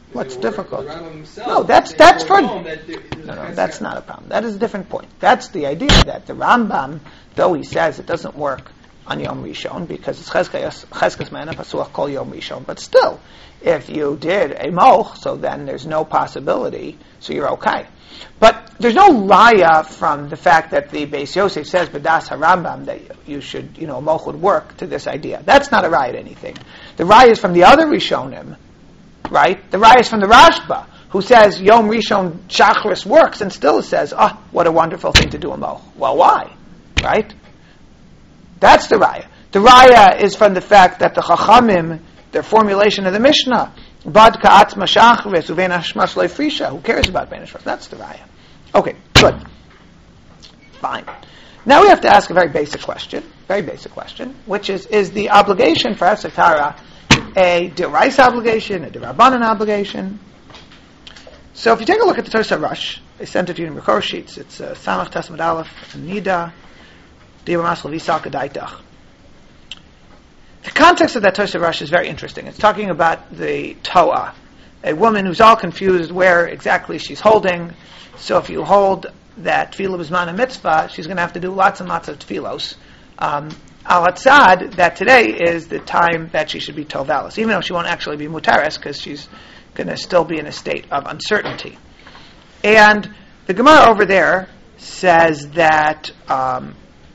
What's difficult? The Rambam himself No, that's for. No, that's not a problem. That is a different point. That's the idea that the Rambam, though he says it doesn't work on Yom Rishon because it's Cheskas Mana Pasuach Kol Yom Rishon, but still, if you did a moch, so then there's no possibility, so you're okay. But there's no raya from the fact that the Beis Yosef says B'das HaRambam that you should, a moch would work to this idea. That's not a raya to anything. The raya is from the other Rishonim, right? The raya is from the Rashba, who says Yom Rishon Shachris works and still says, what a wonderful thing to do a moch. Well, why? Right? That's the raya. The raya is from the fact that the Chachamim, their formulation of the Mishnah, Bad Ka'atzma Shachris Uvein Hashmas Lo Frisha. Who cares about Ben Hashmas? That's the raya. Okay, good. Fine. Now we have to ask a very basic question, which is the obligation for Hefsek Tahara a D'Oraisa obligation, a D'Rabbanan obligation? So if you take a look at the Tosa Rush, they sent it to you in Rekor sheets. It's Samach Tasmud Aleph, Nida, Dibur Masel V'Yisal K'daitach. The context of that Tosa Rush is very interesting. It's talking about the Toa, a woman who's all confused where exactly she's holding. So if you hold that Tefillah B'Zman Mitzvah, she's going to have to do lots and lots of Tefillos. Al-Hatzad, that today is the time that she should be Tovalis, even though she won't actually be Mutaris, because she's going to still be in a state of uncertainty. And the Gemara over there says that, the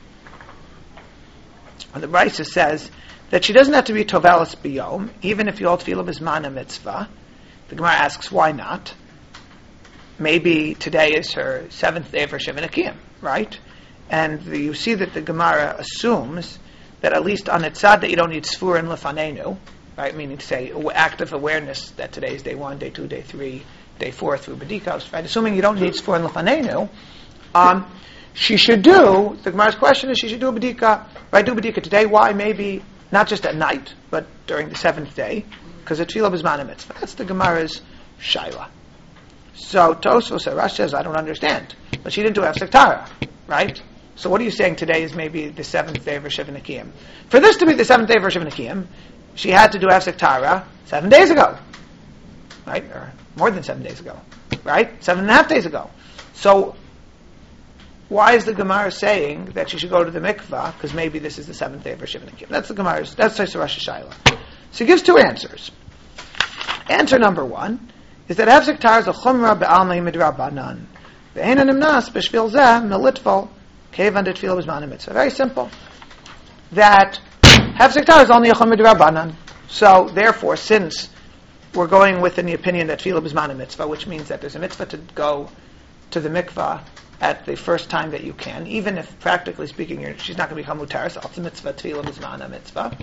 Brisa says that she doesn't have to be Tovalis B'Yom, even if you hold Tefillah B'Zman Mitzvah. The Gemara asks, why not? Maybe today is her 7th day of her Shiva Nekiyim, right? And you see that the Gemara assumes that at least on Etzad that you don't need Sfur and Lefanenu, right? Meaning to say active awareness that today is day 1, day 2, day 3, day 4 through B'dikos, right? Assuming you don't need Sfur and Lefanenu, she should do, the Gemara's question is she should do a B'dika, right? Do B'dika today. Why? Maybe not just at night, but during the 7th day, because it's Tefillah B'Zman Mitzvah. That's the Gemara's Shaila. So Tosfos Rash says, I don't understand. But she didn't do Hefsek Tahara, right? So what are you saying today is maybe the 7th day of her Shiva Nekiyim? For this to be the 7th day of her Shiva Nekiyim, she had to do Hefsek Tahara 7 days ago, right? Or more than 7 days ago, right? 7.5 days ago. So why is the Gemara saying that she should go to the mikvah? Because maybe this is the 7th day of her Shiva Nekiyim. That's the Gemara's, that's Tosfos Rash Shaila. So he gives 2 answers. Answer number 1 is that Hefsek Tahara is a chumrah be'almei midrabanan. Ve'ein nimnas b'shvil zeh melitfol kevan de tefillah b'zman mitzvah. Very simple. That Hefsek Tahara is only a chumrah midrabanan. So therefore, since we're going within the opinion that tefillah b'zman mitzvah, which means that there's a mitzvah to go to the mikvah at the first time that you can, even if practically speaking she's not going to become mutaris, so it's a mitzvah tefillah b'zman mitzvah.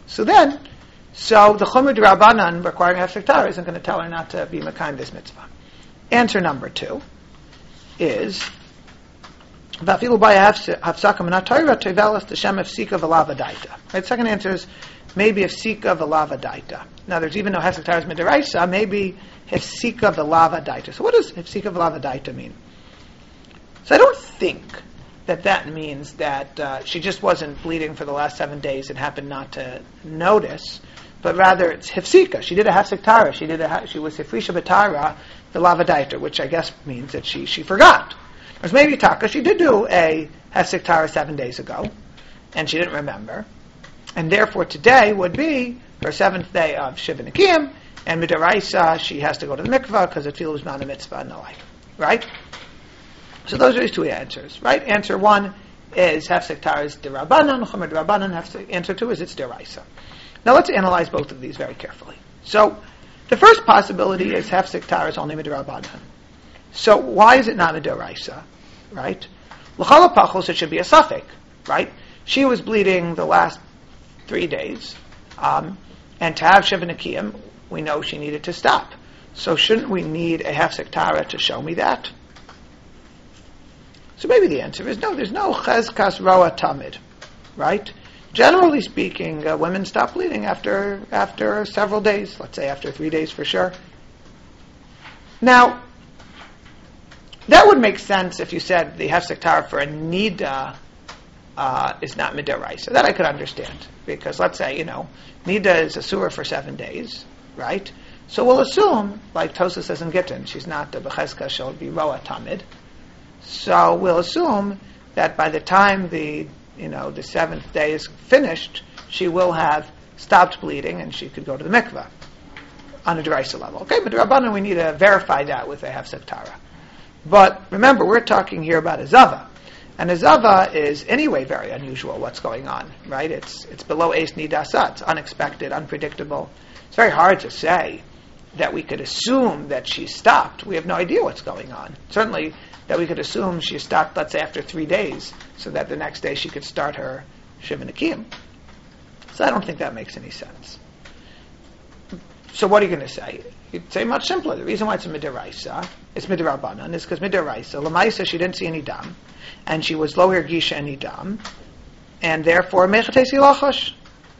So the Chumrah D'Rabbanan requiring Hefsek Tahara isn't going to tell her not to be Mekayim this mitzvah. Answer number 2 is Vafilu Baya Hafsaka Menat Torah Tovelas T'Shem Hefsika V'Lava Daita. Right. Second answer is maybe Hefsika V'Lava Daita. Now there's even no Hefsek Tahara is Midaraisa, maybe Hefsika V'Lava Daita. So what does Hefsika V'Lava Daita mean? So I don't think that means that she just wasn't bleeding for the last 7 days and happened not to notice, but rather it's Hefsika. She did a Hefsek Tahara. She was Hefrisha B'Tahara, the Lavadaita, which I guess means that she forgot. Or maybe Taka, she did do a Hefsek Tahara 7 days ago, and she didn't remember. And therefore today would be her 7th day of Shiva Nekiyim, and Midaraisa, she has to go to the mikvah because it feels not a mitzvah and the like. Right? So those are his 2 answers, right? Answer 1 is Hefsek Tahara is D'Rabbanan, Chumrah D'Rabbanan. Answer 2 is it's D'Oraisa. Now let's analyze both of these very carefully. So the first possibility is Hefsek Tahara is only D'Rabbanan. So why is it not a D'Oraisa, right? L'chal hapachos, it should be a suffix, right? She was bleeding the last 3 days, and to have Shiva Nekiyim, we know she needed to stop. So shouldn't we need a Hefsek Tahara to show me that? So maybe the answer is no, there's no chezkas roa tamid, right? Generally speaking, women stop bleeding after several days, let's say after 3 days for sure. Now, that would make sense if you said the Hefsek Tahara for a nida is not midaraisa. That I could understand, because let's say, nida is a surah for 7 days, right? So we'll assume, like Tosas says in Gittin, she's not the Bechezka, she'll be Roa Tamid. So we'll assume that by the time the seventh day is finished, she will have stopped bleeding and she could go to the mikveh on a Deraisa level. Okay, but the Rabbanan, we need to verify that with a Hefsek Tara. But remember, we're talking here about a Zava. And a Zava is anyway very unusual what's going on, right? It's below Eis Nidasa. It's unexpected, unpredictable. It's very hard to say that we could assume that she stopped. We have no idea what's going on. Certainly that we could assume she stopped, let's say, after 3 days, so that the next day she could start her Shiva Nikiyim. So I don't think that makes any sense. So what are you going to say? You'd say much simpler. The reason why it's a midiraisa, it's midirabanan, is because midiraisa, lamaisa, she didn't see any dam, and she was lo hergisha any dam, and therefore mechatesi lachash.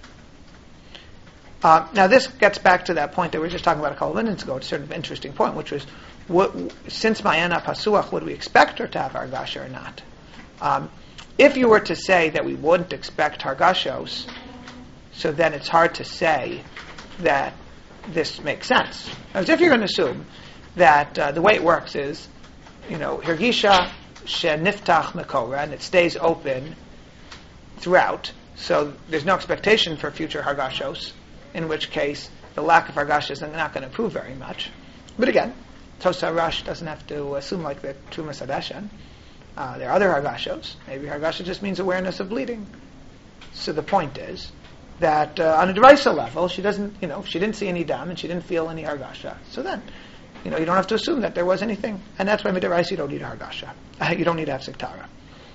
Now this gets back to that point that we were just talking about a couple of minutes ago. It's sort of an interesting point, which was, since Mayana Pasuach, would we expect her to have Hargasha or not? If you were to say that we wouldn't expect Hargashos, so then it's hard to say that this makes sense. As if you're going to assume that the way it works is, Hirgisha Sheniftach Mekora, and it stays open throughout, so there's no expectation for future Hargashos, in which case the lack of Hargasha is not going to prove very much. But again, Tosa Rosh doesn't have to assume like the Trumas Hadeshan. There are other Hargashos. Maybe Hargasha just means awareness of bleeding. So the point is that on a Deraisa level, she doesn't, she didn't see any dam and she didn't feel any Hargasha. So then, you don't have to assume that there was anything. And that's why Midiraisa you don't need a Hargasha. You don't need to have Siktara.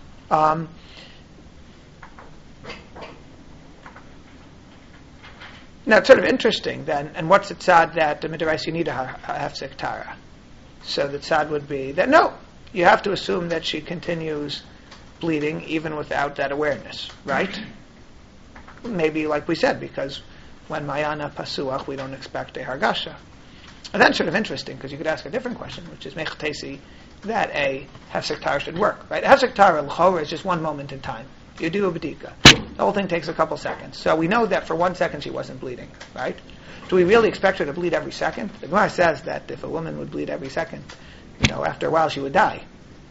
Now, it's sort of interesting then, and what's the tzad that the Midiraisa you need to have Siktara? So the tzad would be that no, you have to assume that she continues bleeding even without that awareness, right? Maybe, like we said, because when Mayana Pasuach, we don't expect a Hargasha. And that's sort of interesting, because you could ask a different question, which is Mechatesi, that a Hefsek Tara should work, right? A Hefsek Tara, l'chora, is just one moment in time. You do a Badika. The whole thing takes a couple seconds. So we know that for 1 second she wasn't bleeding, right? Do we really expect her to bleed every second? The Gemara says that if a woman would bleed every second, after a while she would die.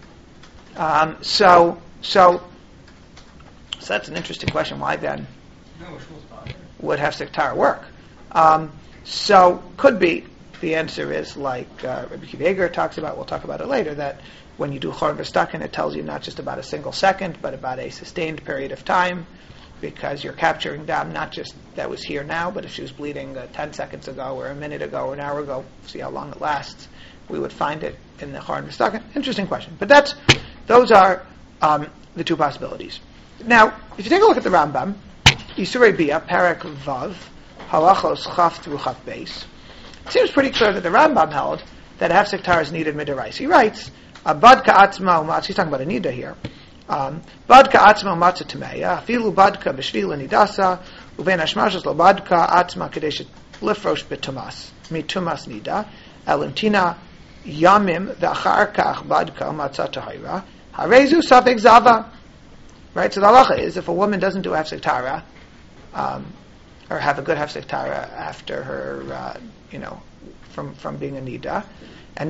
So that's an interesting question. Why then would Hefsek Tara work? So could be the answer is like Rabbi Akiva Eiger talks about. We'll talk about it later. That when you do Chorn V'Stakin, it tells you not just about a single second, but about a sustained period of time, because you're capturing dam not just that was here now, but if she was bleeding 10 seconds ago, or a minute ago, or an hour ago, see how long it lasts. We would find it in the Chorn V'Stakin. Interesting question, but those are the two possibilities. Now, if you take a look at the Rambam, Yisurei Bia, Perek Vav, Halachos Chaf through Chaf Beis, it seems pretty clear that the Rambam held that Hefsek Tara is needed midiraisa. He writes, Badka Atzma Umatz, he's talking about a nida here. Badka Atzma Umatz Tameya, Afilu Badka B'Shvila Nidasa, Uven Hashmashas Lo Badka Atzma Kadesh Lifrosh B'Tumas, Mitumas Nida, Elimtina Yamim V'Achar Kach Badka Umatza Tahira, Harezu Safek Zava. Right, so the halacha is if a woman doesn't do Hefsek Tara, or have a good Hefsek Tara after her, from being a nida, and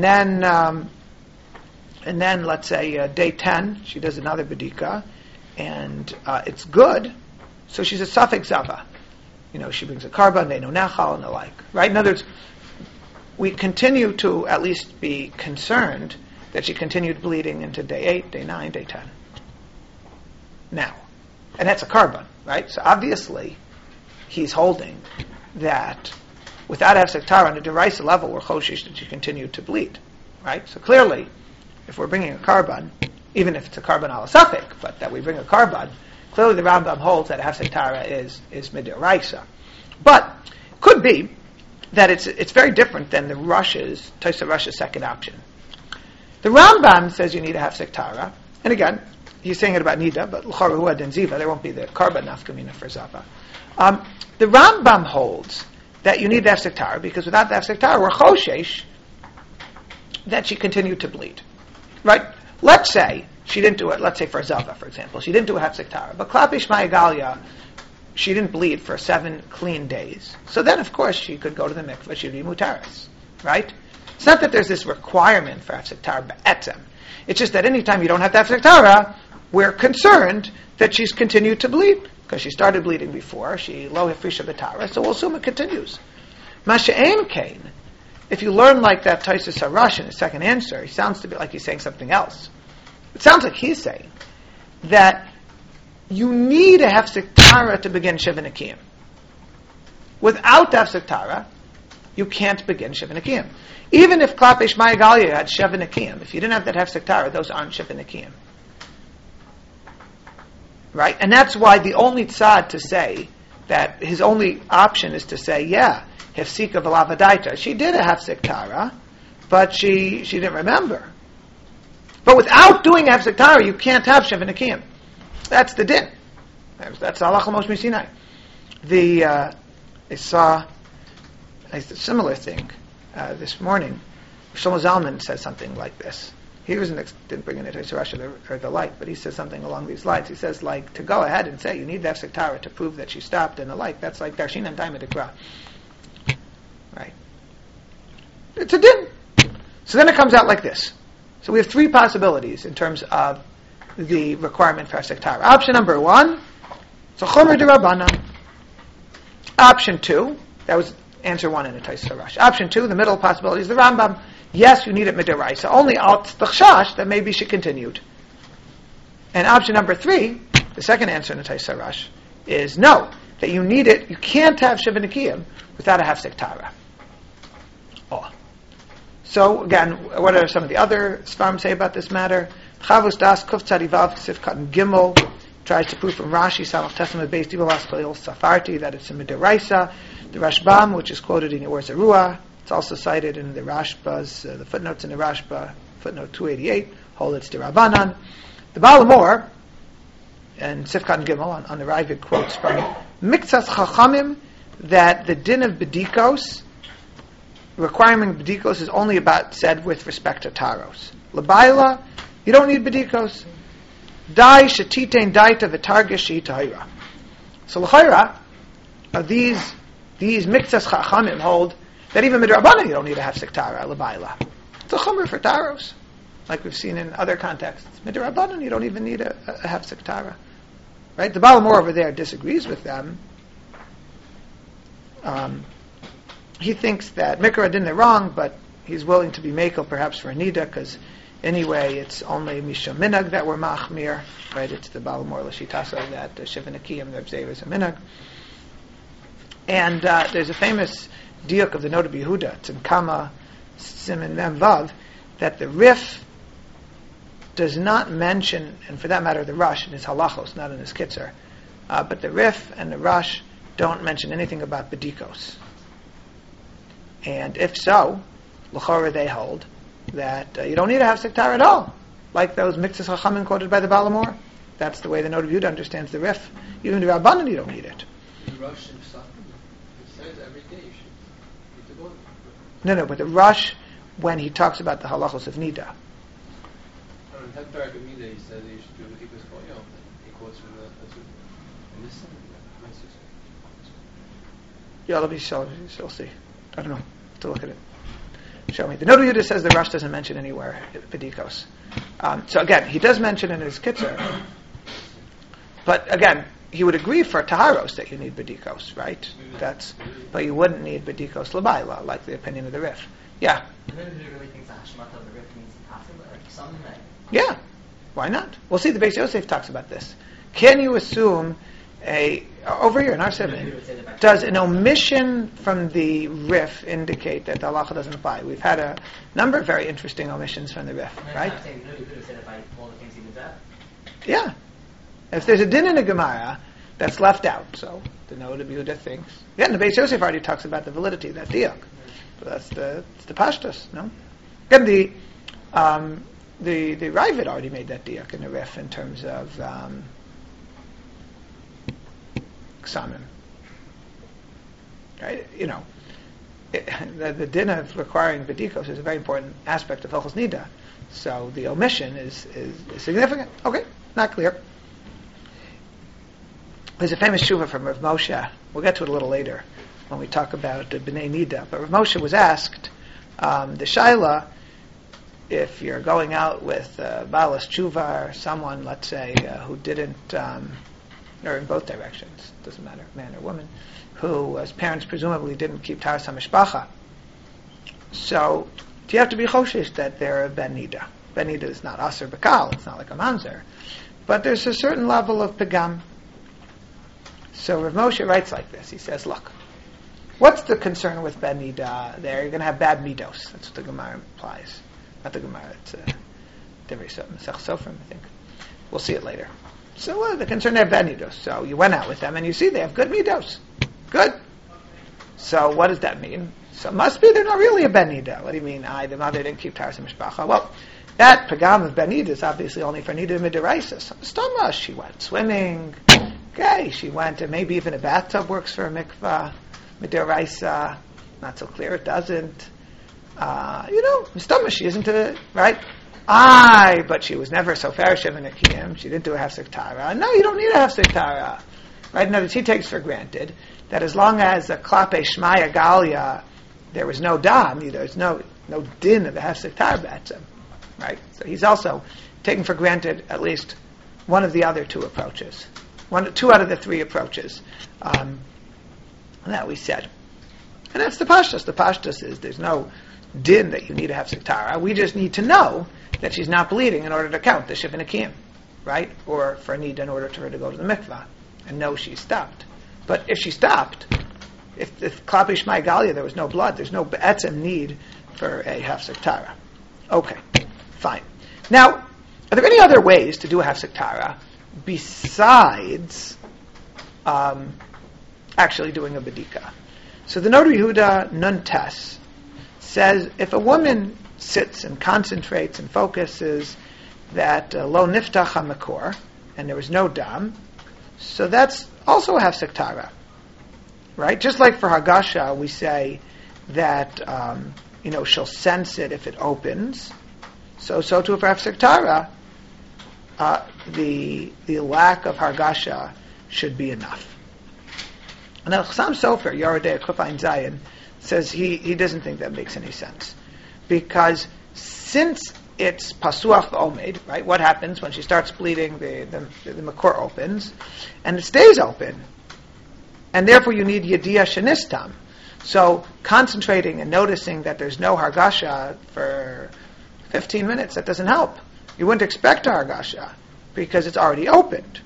then let's say day 10 she does another bedika, and it's good, so she's a Safek Zava. She brings a karban, they know nechal and the like. Right, in other words, we continue to at least be concerned that she continued bleeding into day 8, day 9, day 10. Now, and that's a karban, right? So obviously, he's holding that without Hefsek Tara on a deraisa level, we're choshish that she continued to bleed, right? So clearly, if we're bringing a karban, even if it's a karban al safek, but that we bring a karban, clearly the Rambam holds that Hefsek Tara is midiraisa. But could be that it's very different than the Tosa Rush's second option. The Rambam says you need a Hefsek Tara, and again, he's saying it about Nida, but L'chara Huad and Ziva, there won't be the karban nafkamina for Zava. The Rambam holds that you need the Hefsek Tara, because without the Hefsek Tara, we're choshesh that she continued to bleed. Right? Let's say she didn't do it, let's say for Zava, for example. She didn't do a Hefsek Tara. But Klapi Shmaya Galia, she didn't bleed for 7 clean days. So then, of course, she could go to the mikveh. She'd be mutaris, right? It's not that there's this requirement for Hafsek Tara Ba'etzem. It's just that anytime you don't have to have Hafsek Tara, we're concerned that she's continued to bleed, because she started bleeding before. She lo hifrisha b'tara, so we'll assume it continues. Masha'en kain, if you learn like that Taisus Harash in his second answer, he sounds to be like he's saying something else. It sounds like he's saying that you need a Hafsek Tara to begin Shiva Nekiyim. Without Hafsek Tara, you can't begin Shiva Nekiyim. Even if Klape Shmaya Galia had Shiva Nekiyim, if you didn't have that Hafsek Tara, those aren't Shiva Nekiyim. Right? And that's why the only tzad to say that his only option is to say, yeah, Hefsika V'lavadaita. She did a Hafsek Tara, but she didn't remember. But without doing Hafsek Tara, you can't have Shiva Nekiyim. That's the din. That's Halacha Moshe Sinai. I saw a similar thing this morning. Shlomo Zalman says something like this. He didn't bring in it to Russia or the like, but he says something along these lines. He says, like, to go ahead and say you need the Hafsek Tara to prove that she stopped and the like, that's like Darshin and Daima Dekra. Right? It's a din. So then it comes out like this. So we have 3 possibilities in terms of the requirement for Hafsek Tara. Option number 1, so Chomer D'Rabbanan. Option 2, that was answer 1 in the Taisus Harash. Option 2, the middle possibility is the Rambam. Yes, you need it midiraisa. Only out the chash that maybe she continued. And option number 3, the second answer in the Taisus Harash, is no, that you need it. You can't have Shiva Nekiyim without a Hafsek Tara. Oh. So again, what are some of the other Sfarim say about this matter? Chavos Das Kuf Tzadivav Sifkat Gimel tries to prove from Rashi Samach Testament based Dibalas Khalil Safarti that it's a midiraisa. The Rashbam, which is quoted in Yor Zerua, it's also cited in the Rashba's, the footnotes in the Rashba, footnote 288, hold it's D'Rabbanan. The Baal HaMor, and Sifkat Gimel, on the Ravid quotes from Miktsas Chachamim, that the din of Bedikos, requiring Bedikos, is only about said with respect to Taros. L'bayla, you don't need Bedikos. Dai Shetitein Daita V'targish Shehitahira. So l'chayra, these Miktsas Chachamim hold that even midrabanan you don't need to have Hafsek Tara l'bayla. It's a chumrah for taros, like we've seen in other contexts. Midrabanan you don't even need a Hafsek Tara, right? The Baal HaMor over there disagrees with them. He thinks that Mikra didn't wrong, but he's willing to be makel perhaps for a nida, because anyway it's only Misha Minag that were machmir, right? It's the Baal HaMor l'shitasa that Shiva Nekiyim the Bzeir is a Minag. And there's a famous diuk of the Noda B'Yehuda, it's in Kama Siman Mem Vav, that the Rif does not mention, and for that matter the Rush in his halachos, not in his kitzer, but the Rif and the Rush don't mention anything about Bedikos. And if so, l'chora they hold that you don't need to have Hafsek Tara at all, like those Miktsas Chachamim quoted by the Baal HaMor. That's the way the Noda B'Yehuda understands the Rif. Even the Rabbanan you don't need it. The Rush and stuff, it says every day you should. No, but the Rush, when he talks about the halachos of Nida. In that parak of Nida, he says that you should do B'dikas Kol Yom. He quotes from in this Yeah, let me she'll see. I don't know. To look at it. Show me. The Noda B'Yehuda says the Rush doesn't mention anywhere B'dikos. So again, he does mention in his Kitzer, but again, he would agree for Taharos that you need B'dikos, right? But you wouldn't need B'dikos L'bayla, like the opinion of the Rif. Yeah. The Noda B'Yehuda really thinks that Hashmata of the Rif means possible, like some like. Yeah. Why not? We'll see. The Beis Yosef talks about this. Can you assume over here in our Siman, does an omission from the Rif indicate that the halacha doesn't apply? We've had a number of very interesting omissions from the Rif, right? I'm saying the Noda B'Yehuda said about all the things he did that. Yeah. If there's a din in a Gemara that's left out, so the Noda B'Yehuda thinks. Yeah, and the Beis Yosef already talks about the validity of that diak. So that's the pashtus, no? Again, the Ravid already made that diak in the Rif in terms of Ksamim. Right? You know, the din of requiring B'dikos is a very important aspect of Hilchos Nida. So the omission is significant. Okay, not clear. There's a famous tshuva from Rav Moshe. We'll get to it a little later when we talk about B'nai Nida. But Rav Moshe was asked, the shaila, if you're going out with Balas Tshuva or someone, let's say, who didn't, or in both directions, doesn't matter, man or woman, who, as parents presumably didn't keep Taras HaMishpacha. So, do you have to be choshesh that they're a Ben Nida? Ben Nida is not Aser B'Kal, it's not like a Mamzer. But there's a certain level of Pegam. So Rav Moshe writes like this. He says, look, what's the concern with Ben Nida there? You're going to have bad midos. That's what the Gemara implies. Not the Gemara, it's Divrei Sofrim, I think. We'll see it later. So the concern they have bad midos. So you went out with them and you see they have good midos. Good. So what does that mean? So it must be they're not really a Ben Nida. What do you mean? The mother didn't keep Taras HaMishpacha. Well, that Pagam of Ben Nida is obviously only for Nida Midaraisa. So Stoma, she went swimming. Okay, she went, and maybe even a bathtub works for a mikvah. Midaraisa, not so clear, it doesn't. Stoma, she isn't right? But she was never so fair Shevanakiyim. She didn't do a Hefsek Tara. No, you don't need a Hefsek Tara. Right? In other words, he takes for granted that as long as a Klape Shmaya Galia, there was no dam, there's no din of the Hefsek Tara Batzim. Right? So he's also taking for granted at least one of the other two approaches. Two out of the three approaches that we said. And that's the Pashtus. The Pashtus is there's no din that you need to have Siktara. We just need to know that she's not bleeding in order to count the Shivanakim, right? Or for a need in order for her to go to the mikvah and know she stopped. But if she stopped, if Klapi Shmai Galia there was no blood, there's no etzem need for a Hefsek Tara. Okay, fine. Now, are there any other ways to do a Hefsek Tara besides actually doing a Bedika? So the Notary Yehuda Nun Tes says if a woman sits and concentrates and focuses that lo niftach hamakor, and there was no dam, so that's also a Hefsek Tara, right? Just like for Hagasha, we say that she'll sense it if it opens. So too for Hefsek Tara, the lack of Hagasha should be enough. And now Chassam Sofer, Yoredei Kufayin Zayin, says he doesn't think that makes any sense. Because since it's Pasuach Omed, right, what happens when she starts bleeding, the Makor opens, and it stays open. And therefore you need Yediyah Shenistam. So concentrating and noticing that there's no Hargasha for 15 minutes, that doesn't help. You wouldn't expect a Hargasha because it's already opened.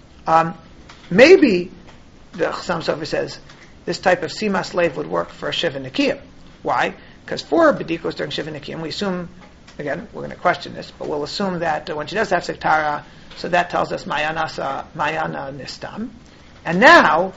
Maybe the Chassam Sofer says this type of Sima slave would work for a Shiva Nikiyim. Why? Because for Bedikos during Shiva Nikiyim, we assume, again, we're going to question this, but we'll assume that when she does have Sektara, so that tells us Mayana Nistam. And now,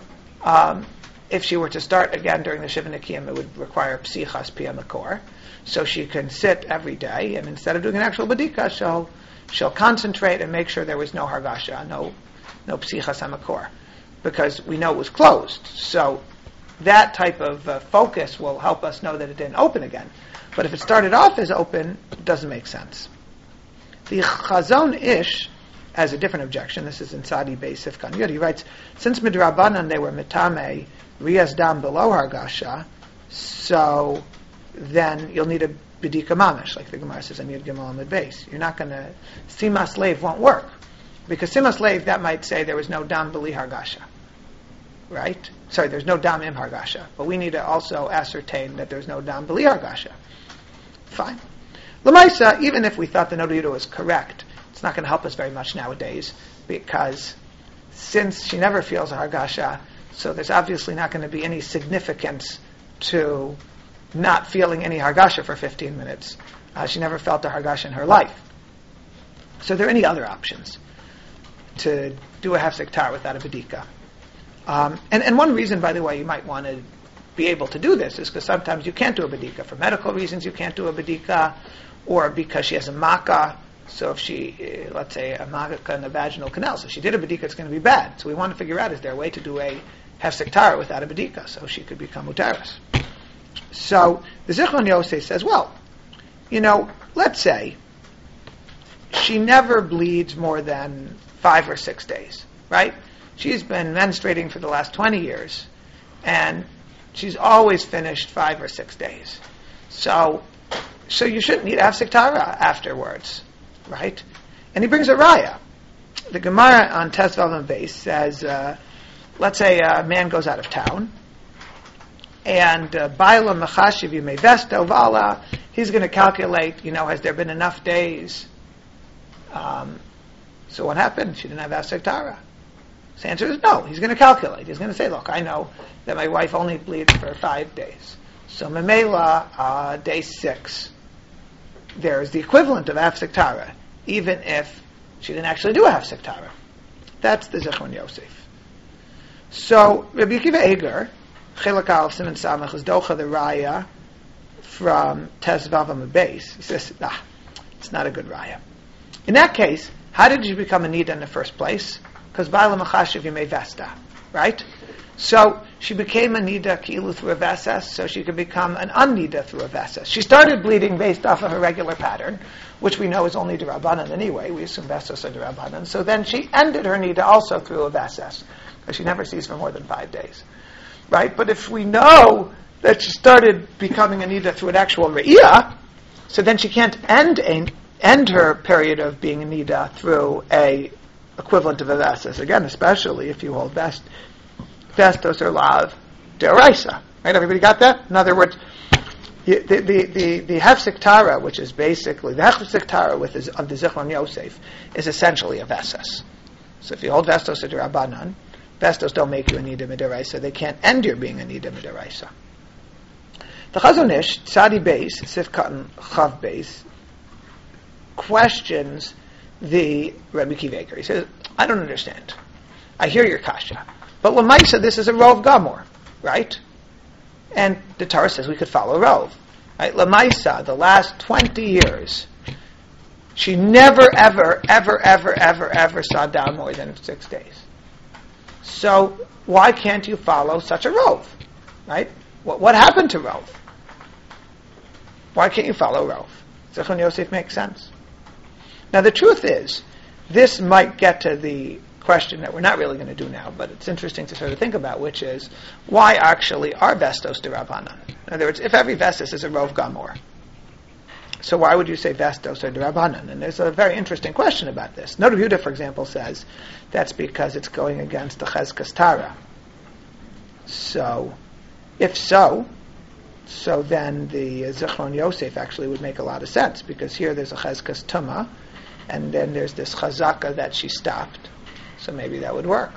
if she were to start again during the Shiva Nikiyim, it would require Psichas Pia Makor. So she can sit every day, and instead of doing an actual Bedika, she'll concentrate and make sure there was no Hargasha, no Psichas HaMakor, because we know it was closed. So that type of focus will help us know that it didn't open again. But if it started off as open, it doesn't make sense. The Chazon Ish has a different objection. This is in Sadi Beis Sifkan Yud. He writes, since Midrabanan they were Mitame, Riyaz Dam below Hargasha, so then you'll need a B'dika Mamish, like the Gemara says in Yud Gimel Amud Beis. You're not going to, Sima slave won't work. Because Sima slave, that might say there was no Dam B'li Hargasha. Right? Sorry, there's no Dam Im Hargasha. But we need to also ascertain that there's no Dam B'li Hargasha. Fine. L'maisa, even if we thought the Notary Yehuda was correct, it's not going to help us very much nowadays, because since she never feels a Hargasha, so there's obviously not going to be any significance to not feeling any Hargasha for 15 minutes. She never felt a Hargasha in her life. So are there any other options to do a Hefsek Tar without a Bedika? And one reason, by the way, you might want to be able to do this is because sometimes you can't do a Bedika. For medical reasons, you can't do a Bedika, or because she has a Makkah. So if she, let's say, a Makkah in the vaginal canal, so if she did a Bedika, it's going to be bad. So we want to figure out, is there a way to do a Hefsek Tar without a Bedika, so she could become Utaris? So the Zichron Yosef says, well, let's say she never bleeds more than 5 or 6 days, right? she's been menstruating for the last 20 years, and she's always finished 5 or 6 days. So you shouldn't need to have siktara afterwards, right? And he brings a raya. The Gemara on Tesvav and Beis says, let's say a man goes out of town, and Baila Mechashiv Yimei Vesto Vala, he's going to calculate, has there been enough days? So what happened? She didn't have siktara. So the answer is no. He's going to calculate. He's going to say, look, I know that my wife only bleeds for 5 days. So Memela, day 6, there's the equivalent of siktara, even if she didn't actually do a siktara. That's the Zichron Yosef. So Rabbi Akiva Eger, Chelak Aleph Siman Samach, is Docha the Raya from Tesvav Beis. He says, it's not a good Raya. In that case, how did you become a Nida in the first place? Because Ba'ala Machashiv Yimei Vesta, right? So she became a Nida Ki'ilu through a Vesas, so she could become an un-Nida through a Vesas. She started bleeding based off of her regular pattern, which we know is only D'Rabbanan anyway. We assume Vesas are D'Rabbanan. So then she ended her Nida also through a Vesas, because she never sees for more than 5 days, right? But if we know that she started becoming a Nida through an actual Re'iyah, so then she can't end her period of being a Nida through a equivalent of a Vesas. Again, especially if you hold Vestos or Lav Deoraisa. Right? Everybody got that? In other words, the Hefsek Tara, which is basically the Hefsek Tara of the Zichron Yosef, is essentially a Vesas. So if you hold Vestos or D'Rabbanan, Vestos don't make you a Nida Midaraisa. They can't end your being a Nida Midaraisa. The Chazon Ish, Tzadi Beis, Sifkat Chav Beis, questions the Rebbe Akiva Eger. He says, I don't understand. I hear your kasha. But Lamaisa, this is a Rov Gamor, right? And the Torah says we could follow Rov. Right? Lamaisa, the last 20 years, she never, ever, ever, ever, ever, ever saw down more than 6 days. So why can't you follow such a Rov? Right? What happened to Rov? Why can't you follow Rov? Zichron Yosef makes sense. Now the truth is, this might get to the question that we're not really going to do now, but it's interesting to sort of think about, which is, why actually are Vestos D'Rabbanan? In other words, if every Vestos is a Rov Gamor, so why would you say Vestos or D'Rabbanan? And there's a very interesting question about this. Note Yehuda, for example, says that's because it's going against the Chezkas Tara. So, if so then the Zichron Yosef actually would make a lot of sense, because here there's a Chezkas Tumah, and then there's this Chazaka that she stopped. So maybe that would work.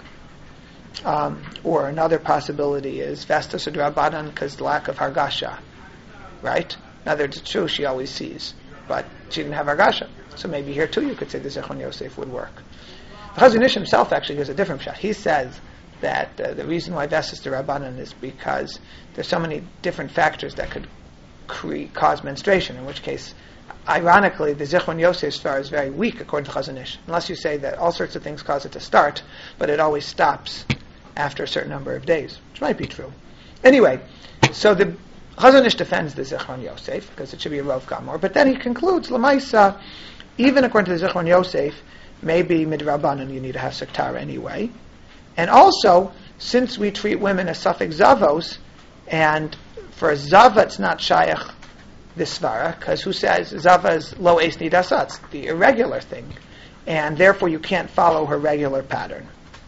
Or another possibility is Vestos or D'Rabbanan because lack of Hargasha. Right? In other words, it's true she always sees, but she didn't have Hargasha. So maybe here too you could say the Zichron Yosef would work. The Chazon Ish himself actually gives a different shot. He says that the reason why Vestos D'Rabbanan is because there's so many different factors that could cause menstruation, in which case, ironically, the Zichron Yosef Svar is very weak according to Chazon Ish, unless you say that all sorts of things cause it to start, but it always stops after a certain number of days, which might be true. Anyway, so the Chazon Ish defends the Zichron Yosef, because it should be a Rov Gamor, but then he concludes, Lamaisa, even according to the Zichron Yosef, maybe Midrabanan you need to have Sektara anyway. And also, since we treat women as suffix Zavos, and for a Zava it's not Shayach this Svara, because who says Zava is lo es nidasa, it's the irregular thing, and therefore you can't follow her regular pattern.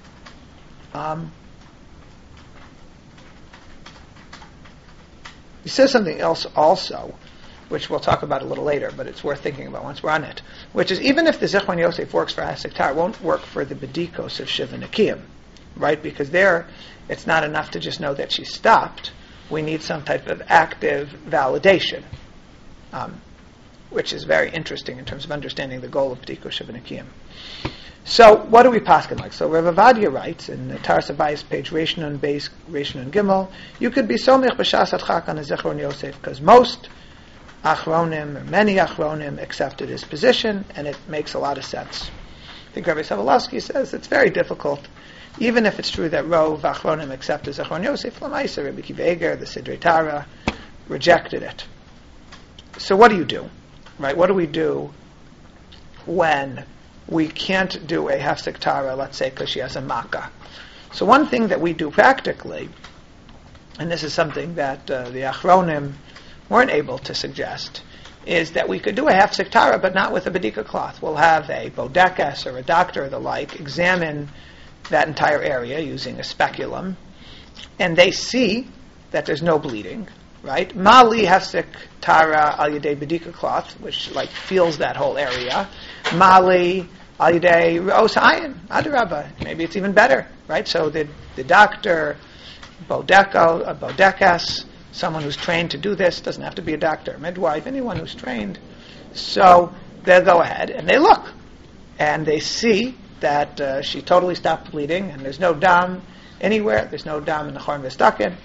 He says something else also, which we'll talk about a little later, but it's worth thinking about once we're on it, which is even if the Zichron Yosef works for Hasektar, it won't work for the Bedikos of Shiva Nekiyim, right? Because there, it's not enough to just know that she stopped. We need some type of active validation, which is very interesting in terms of understanding the goal of Bedikos Shiva Nekiyim. So, what do we paskin like? So, Rav Avadia writes in the Taras Abayis, page Reish Nun Beis, Reish Nun Gimel, you could be somich b'shas atchak on a Zichron Yosef, because most Achronim, or many Achronim, accepted his position, and it makes a lot of sense. I think Rabbi Sobolovsky says it's very difficult, even if it's true that Rov Achronim accepted Zichron Yosef, Lamaisa, Rabbi Akiva Eger, the Sidrei Tara, rejected it. So what do? Right? What do we do when we can't do a Hefsek Tara, let's say, because she has a Makkah? So one thing that we do practically, and this is something that the Achronim weren't able to suggest, is that we could do a hafsek tara, but not with a bedika cloth. We'll have a bodekas or a doctor or the like examine that entire area using a speculum, and they see that there's no bleeding, right? Mali hafsek tara al yedei bedika cloth, which like feels that whole area. Mali al yedei re'os ayin, adarabba. Maybe it's even better, right? So the doctor, bodekas, someone who's trained to do this, doesn't have to be a doctor, a midwife, anyone who's trained. So they'll go ahead and they look, and they see that she totally stopped bleeding, and there's no dam anywhere. There's no dam in the Chorn Vestakin,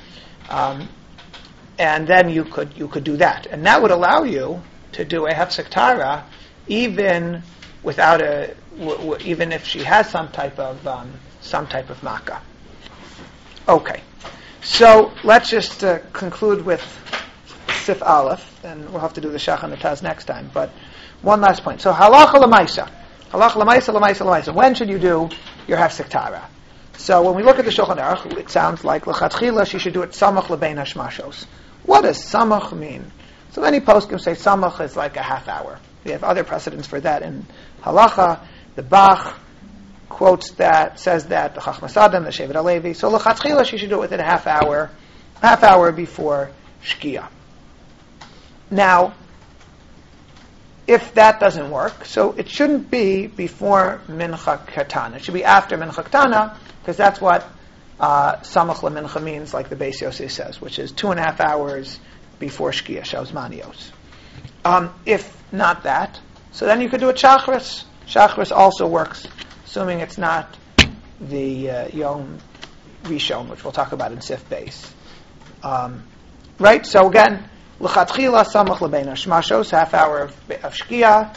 and then you could do that, and that would allow you to do a hafsek tara even without even if she has some type of makkah. Okay. So let's just conclude with Sif Aleph, and we'll have to do the Shach and the Taz next time. But one last point. So halacha l'maisa. Halacha l'maisa. When should you do your hafsek tara? So when we look at the Shulchan Aruch, it sounds like l'chatchila she should do it samach lebein hashmashos. What does samach mean? So many poskim say samach is like a half hour. We have other precedents for that in halacha. The Bach quotes that, says that, the Chachmas Adam, the Shevet HaLevi. So l'chatchila she should do it within a half hour before Shkia. Now, if that doesn't work, so it shouldn't be before Mincha Katana. It should be after Mincha Katana, because that's what Samach LaMincha means, like the Beis Yosef says, which is 2.5 hours before Shkia, Shaus Manios. If not that, so then you could do a Shachris. Shachris also works, assuming it's not the Yom Rishon, which we'll talk about in Sif Beis. Right? So again, L'chatchila samach lebein hashmashos, half hour of Shkia.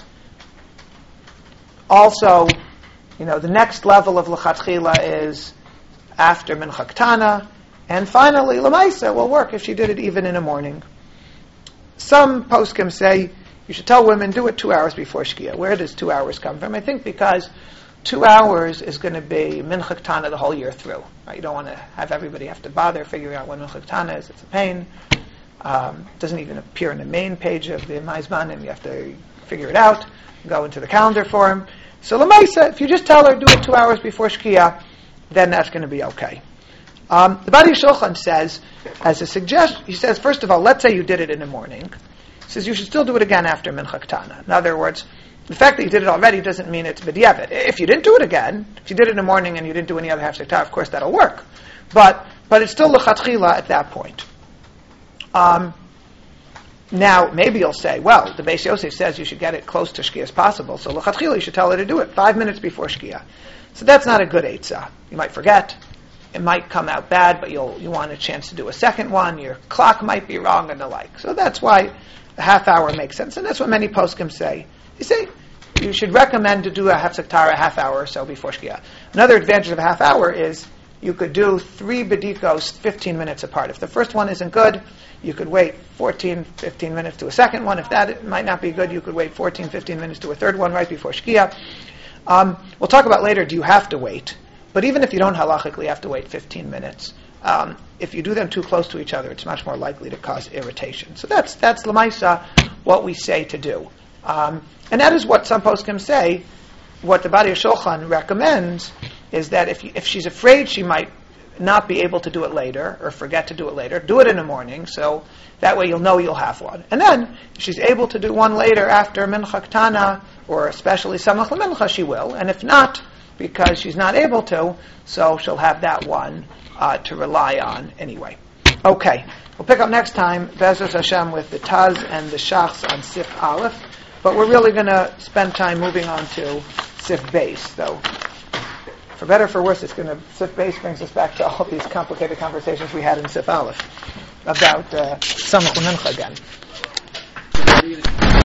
Also, the next level of L'chatchila is after Mincha Ktana. And finally, L'maisa will work if she did it even in the morning. Some poskim say you should tell women, do it 2 hours before Shkia. Where does 2 hours come from? I think because 2 hours is going to be Mincha Ktana the whole year through. Right? You don't want to have everybody have to bother figuring out when Mincha Ktana is. It's a pain. It doesn't even appear in the main page of the Maizmanim. You have to figure it out, go into the calendar for him. So L'maisa, if you just tell her, do it 2 hours before Shkia, then that's going to be okay. The Badi Shulchan says, as a suggestion, he says, first of all, let's say you did it in the morning. He says you should still do it again after Mincha Ktana. In other words, the fact that you did it already doesn't mean it's b'diavad. If you didn't do it again, if you did it in the morning and you didn't do any other hafsek tara, of course that'll work. But it's still l'chatchila at that point. Now, maybe you'll say, well, the Beis Yosef says you should get it close to Shkia as possible, so l'chatchila you should tell her to do it 5 minutes before Shkia. So that's not a good eitzah. You might forget. It might come out bad, but you want a chance to do a second one. Your clock might be wrong and the like. So that's why a half hour makes sense. And that's what many poskim say. You say you should recommend to do a hafsek tara a half hour or so before Shkia. Another advantage of a half hour is you could do 3 bedikos 15 minutes apart. If the first one isn't good, you could wait 14, 15 minutes to a second one. If that might not be good, you could wait 14, 15 minutes to a third one right before Shkia. We'll talk about later, do you have to wait? But even if you don't halachically have to wait 15 minutes, if you do them too close to each other, it's much more likely to cause irritation. So that's l'maisa what we say to do. And that is what some poskim say. What the Badi Shulchan recommends is that if she's afraid she might not be able to do it later or forget to do it later, do it in the morning, so that way you'll know you'll have one. And then if she's able to do one later after Mincha Ktana, or especially Samach LaMincha, she will. And if not, because she's not able to, so she'll have that one to rely on anyway. Okay, we'll pick up next time, Be'ezus Hashem, with the Taz and the Shachs on Sif Aleph, but we're really going to spend time moving on to Sif Beis, though. For better or for worse, Sif Beis brings us back to all these complicated conversations we had in Sif Aleph about Samach LaMincha again.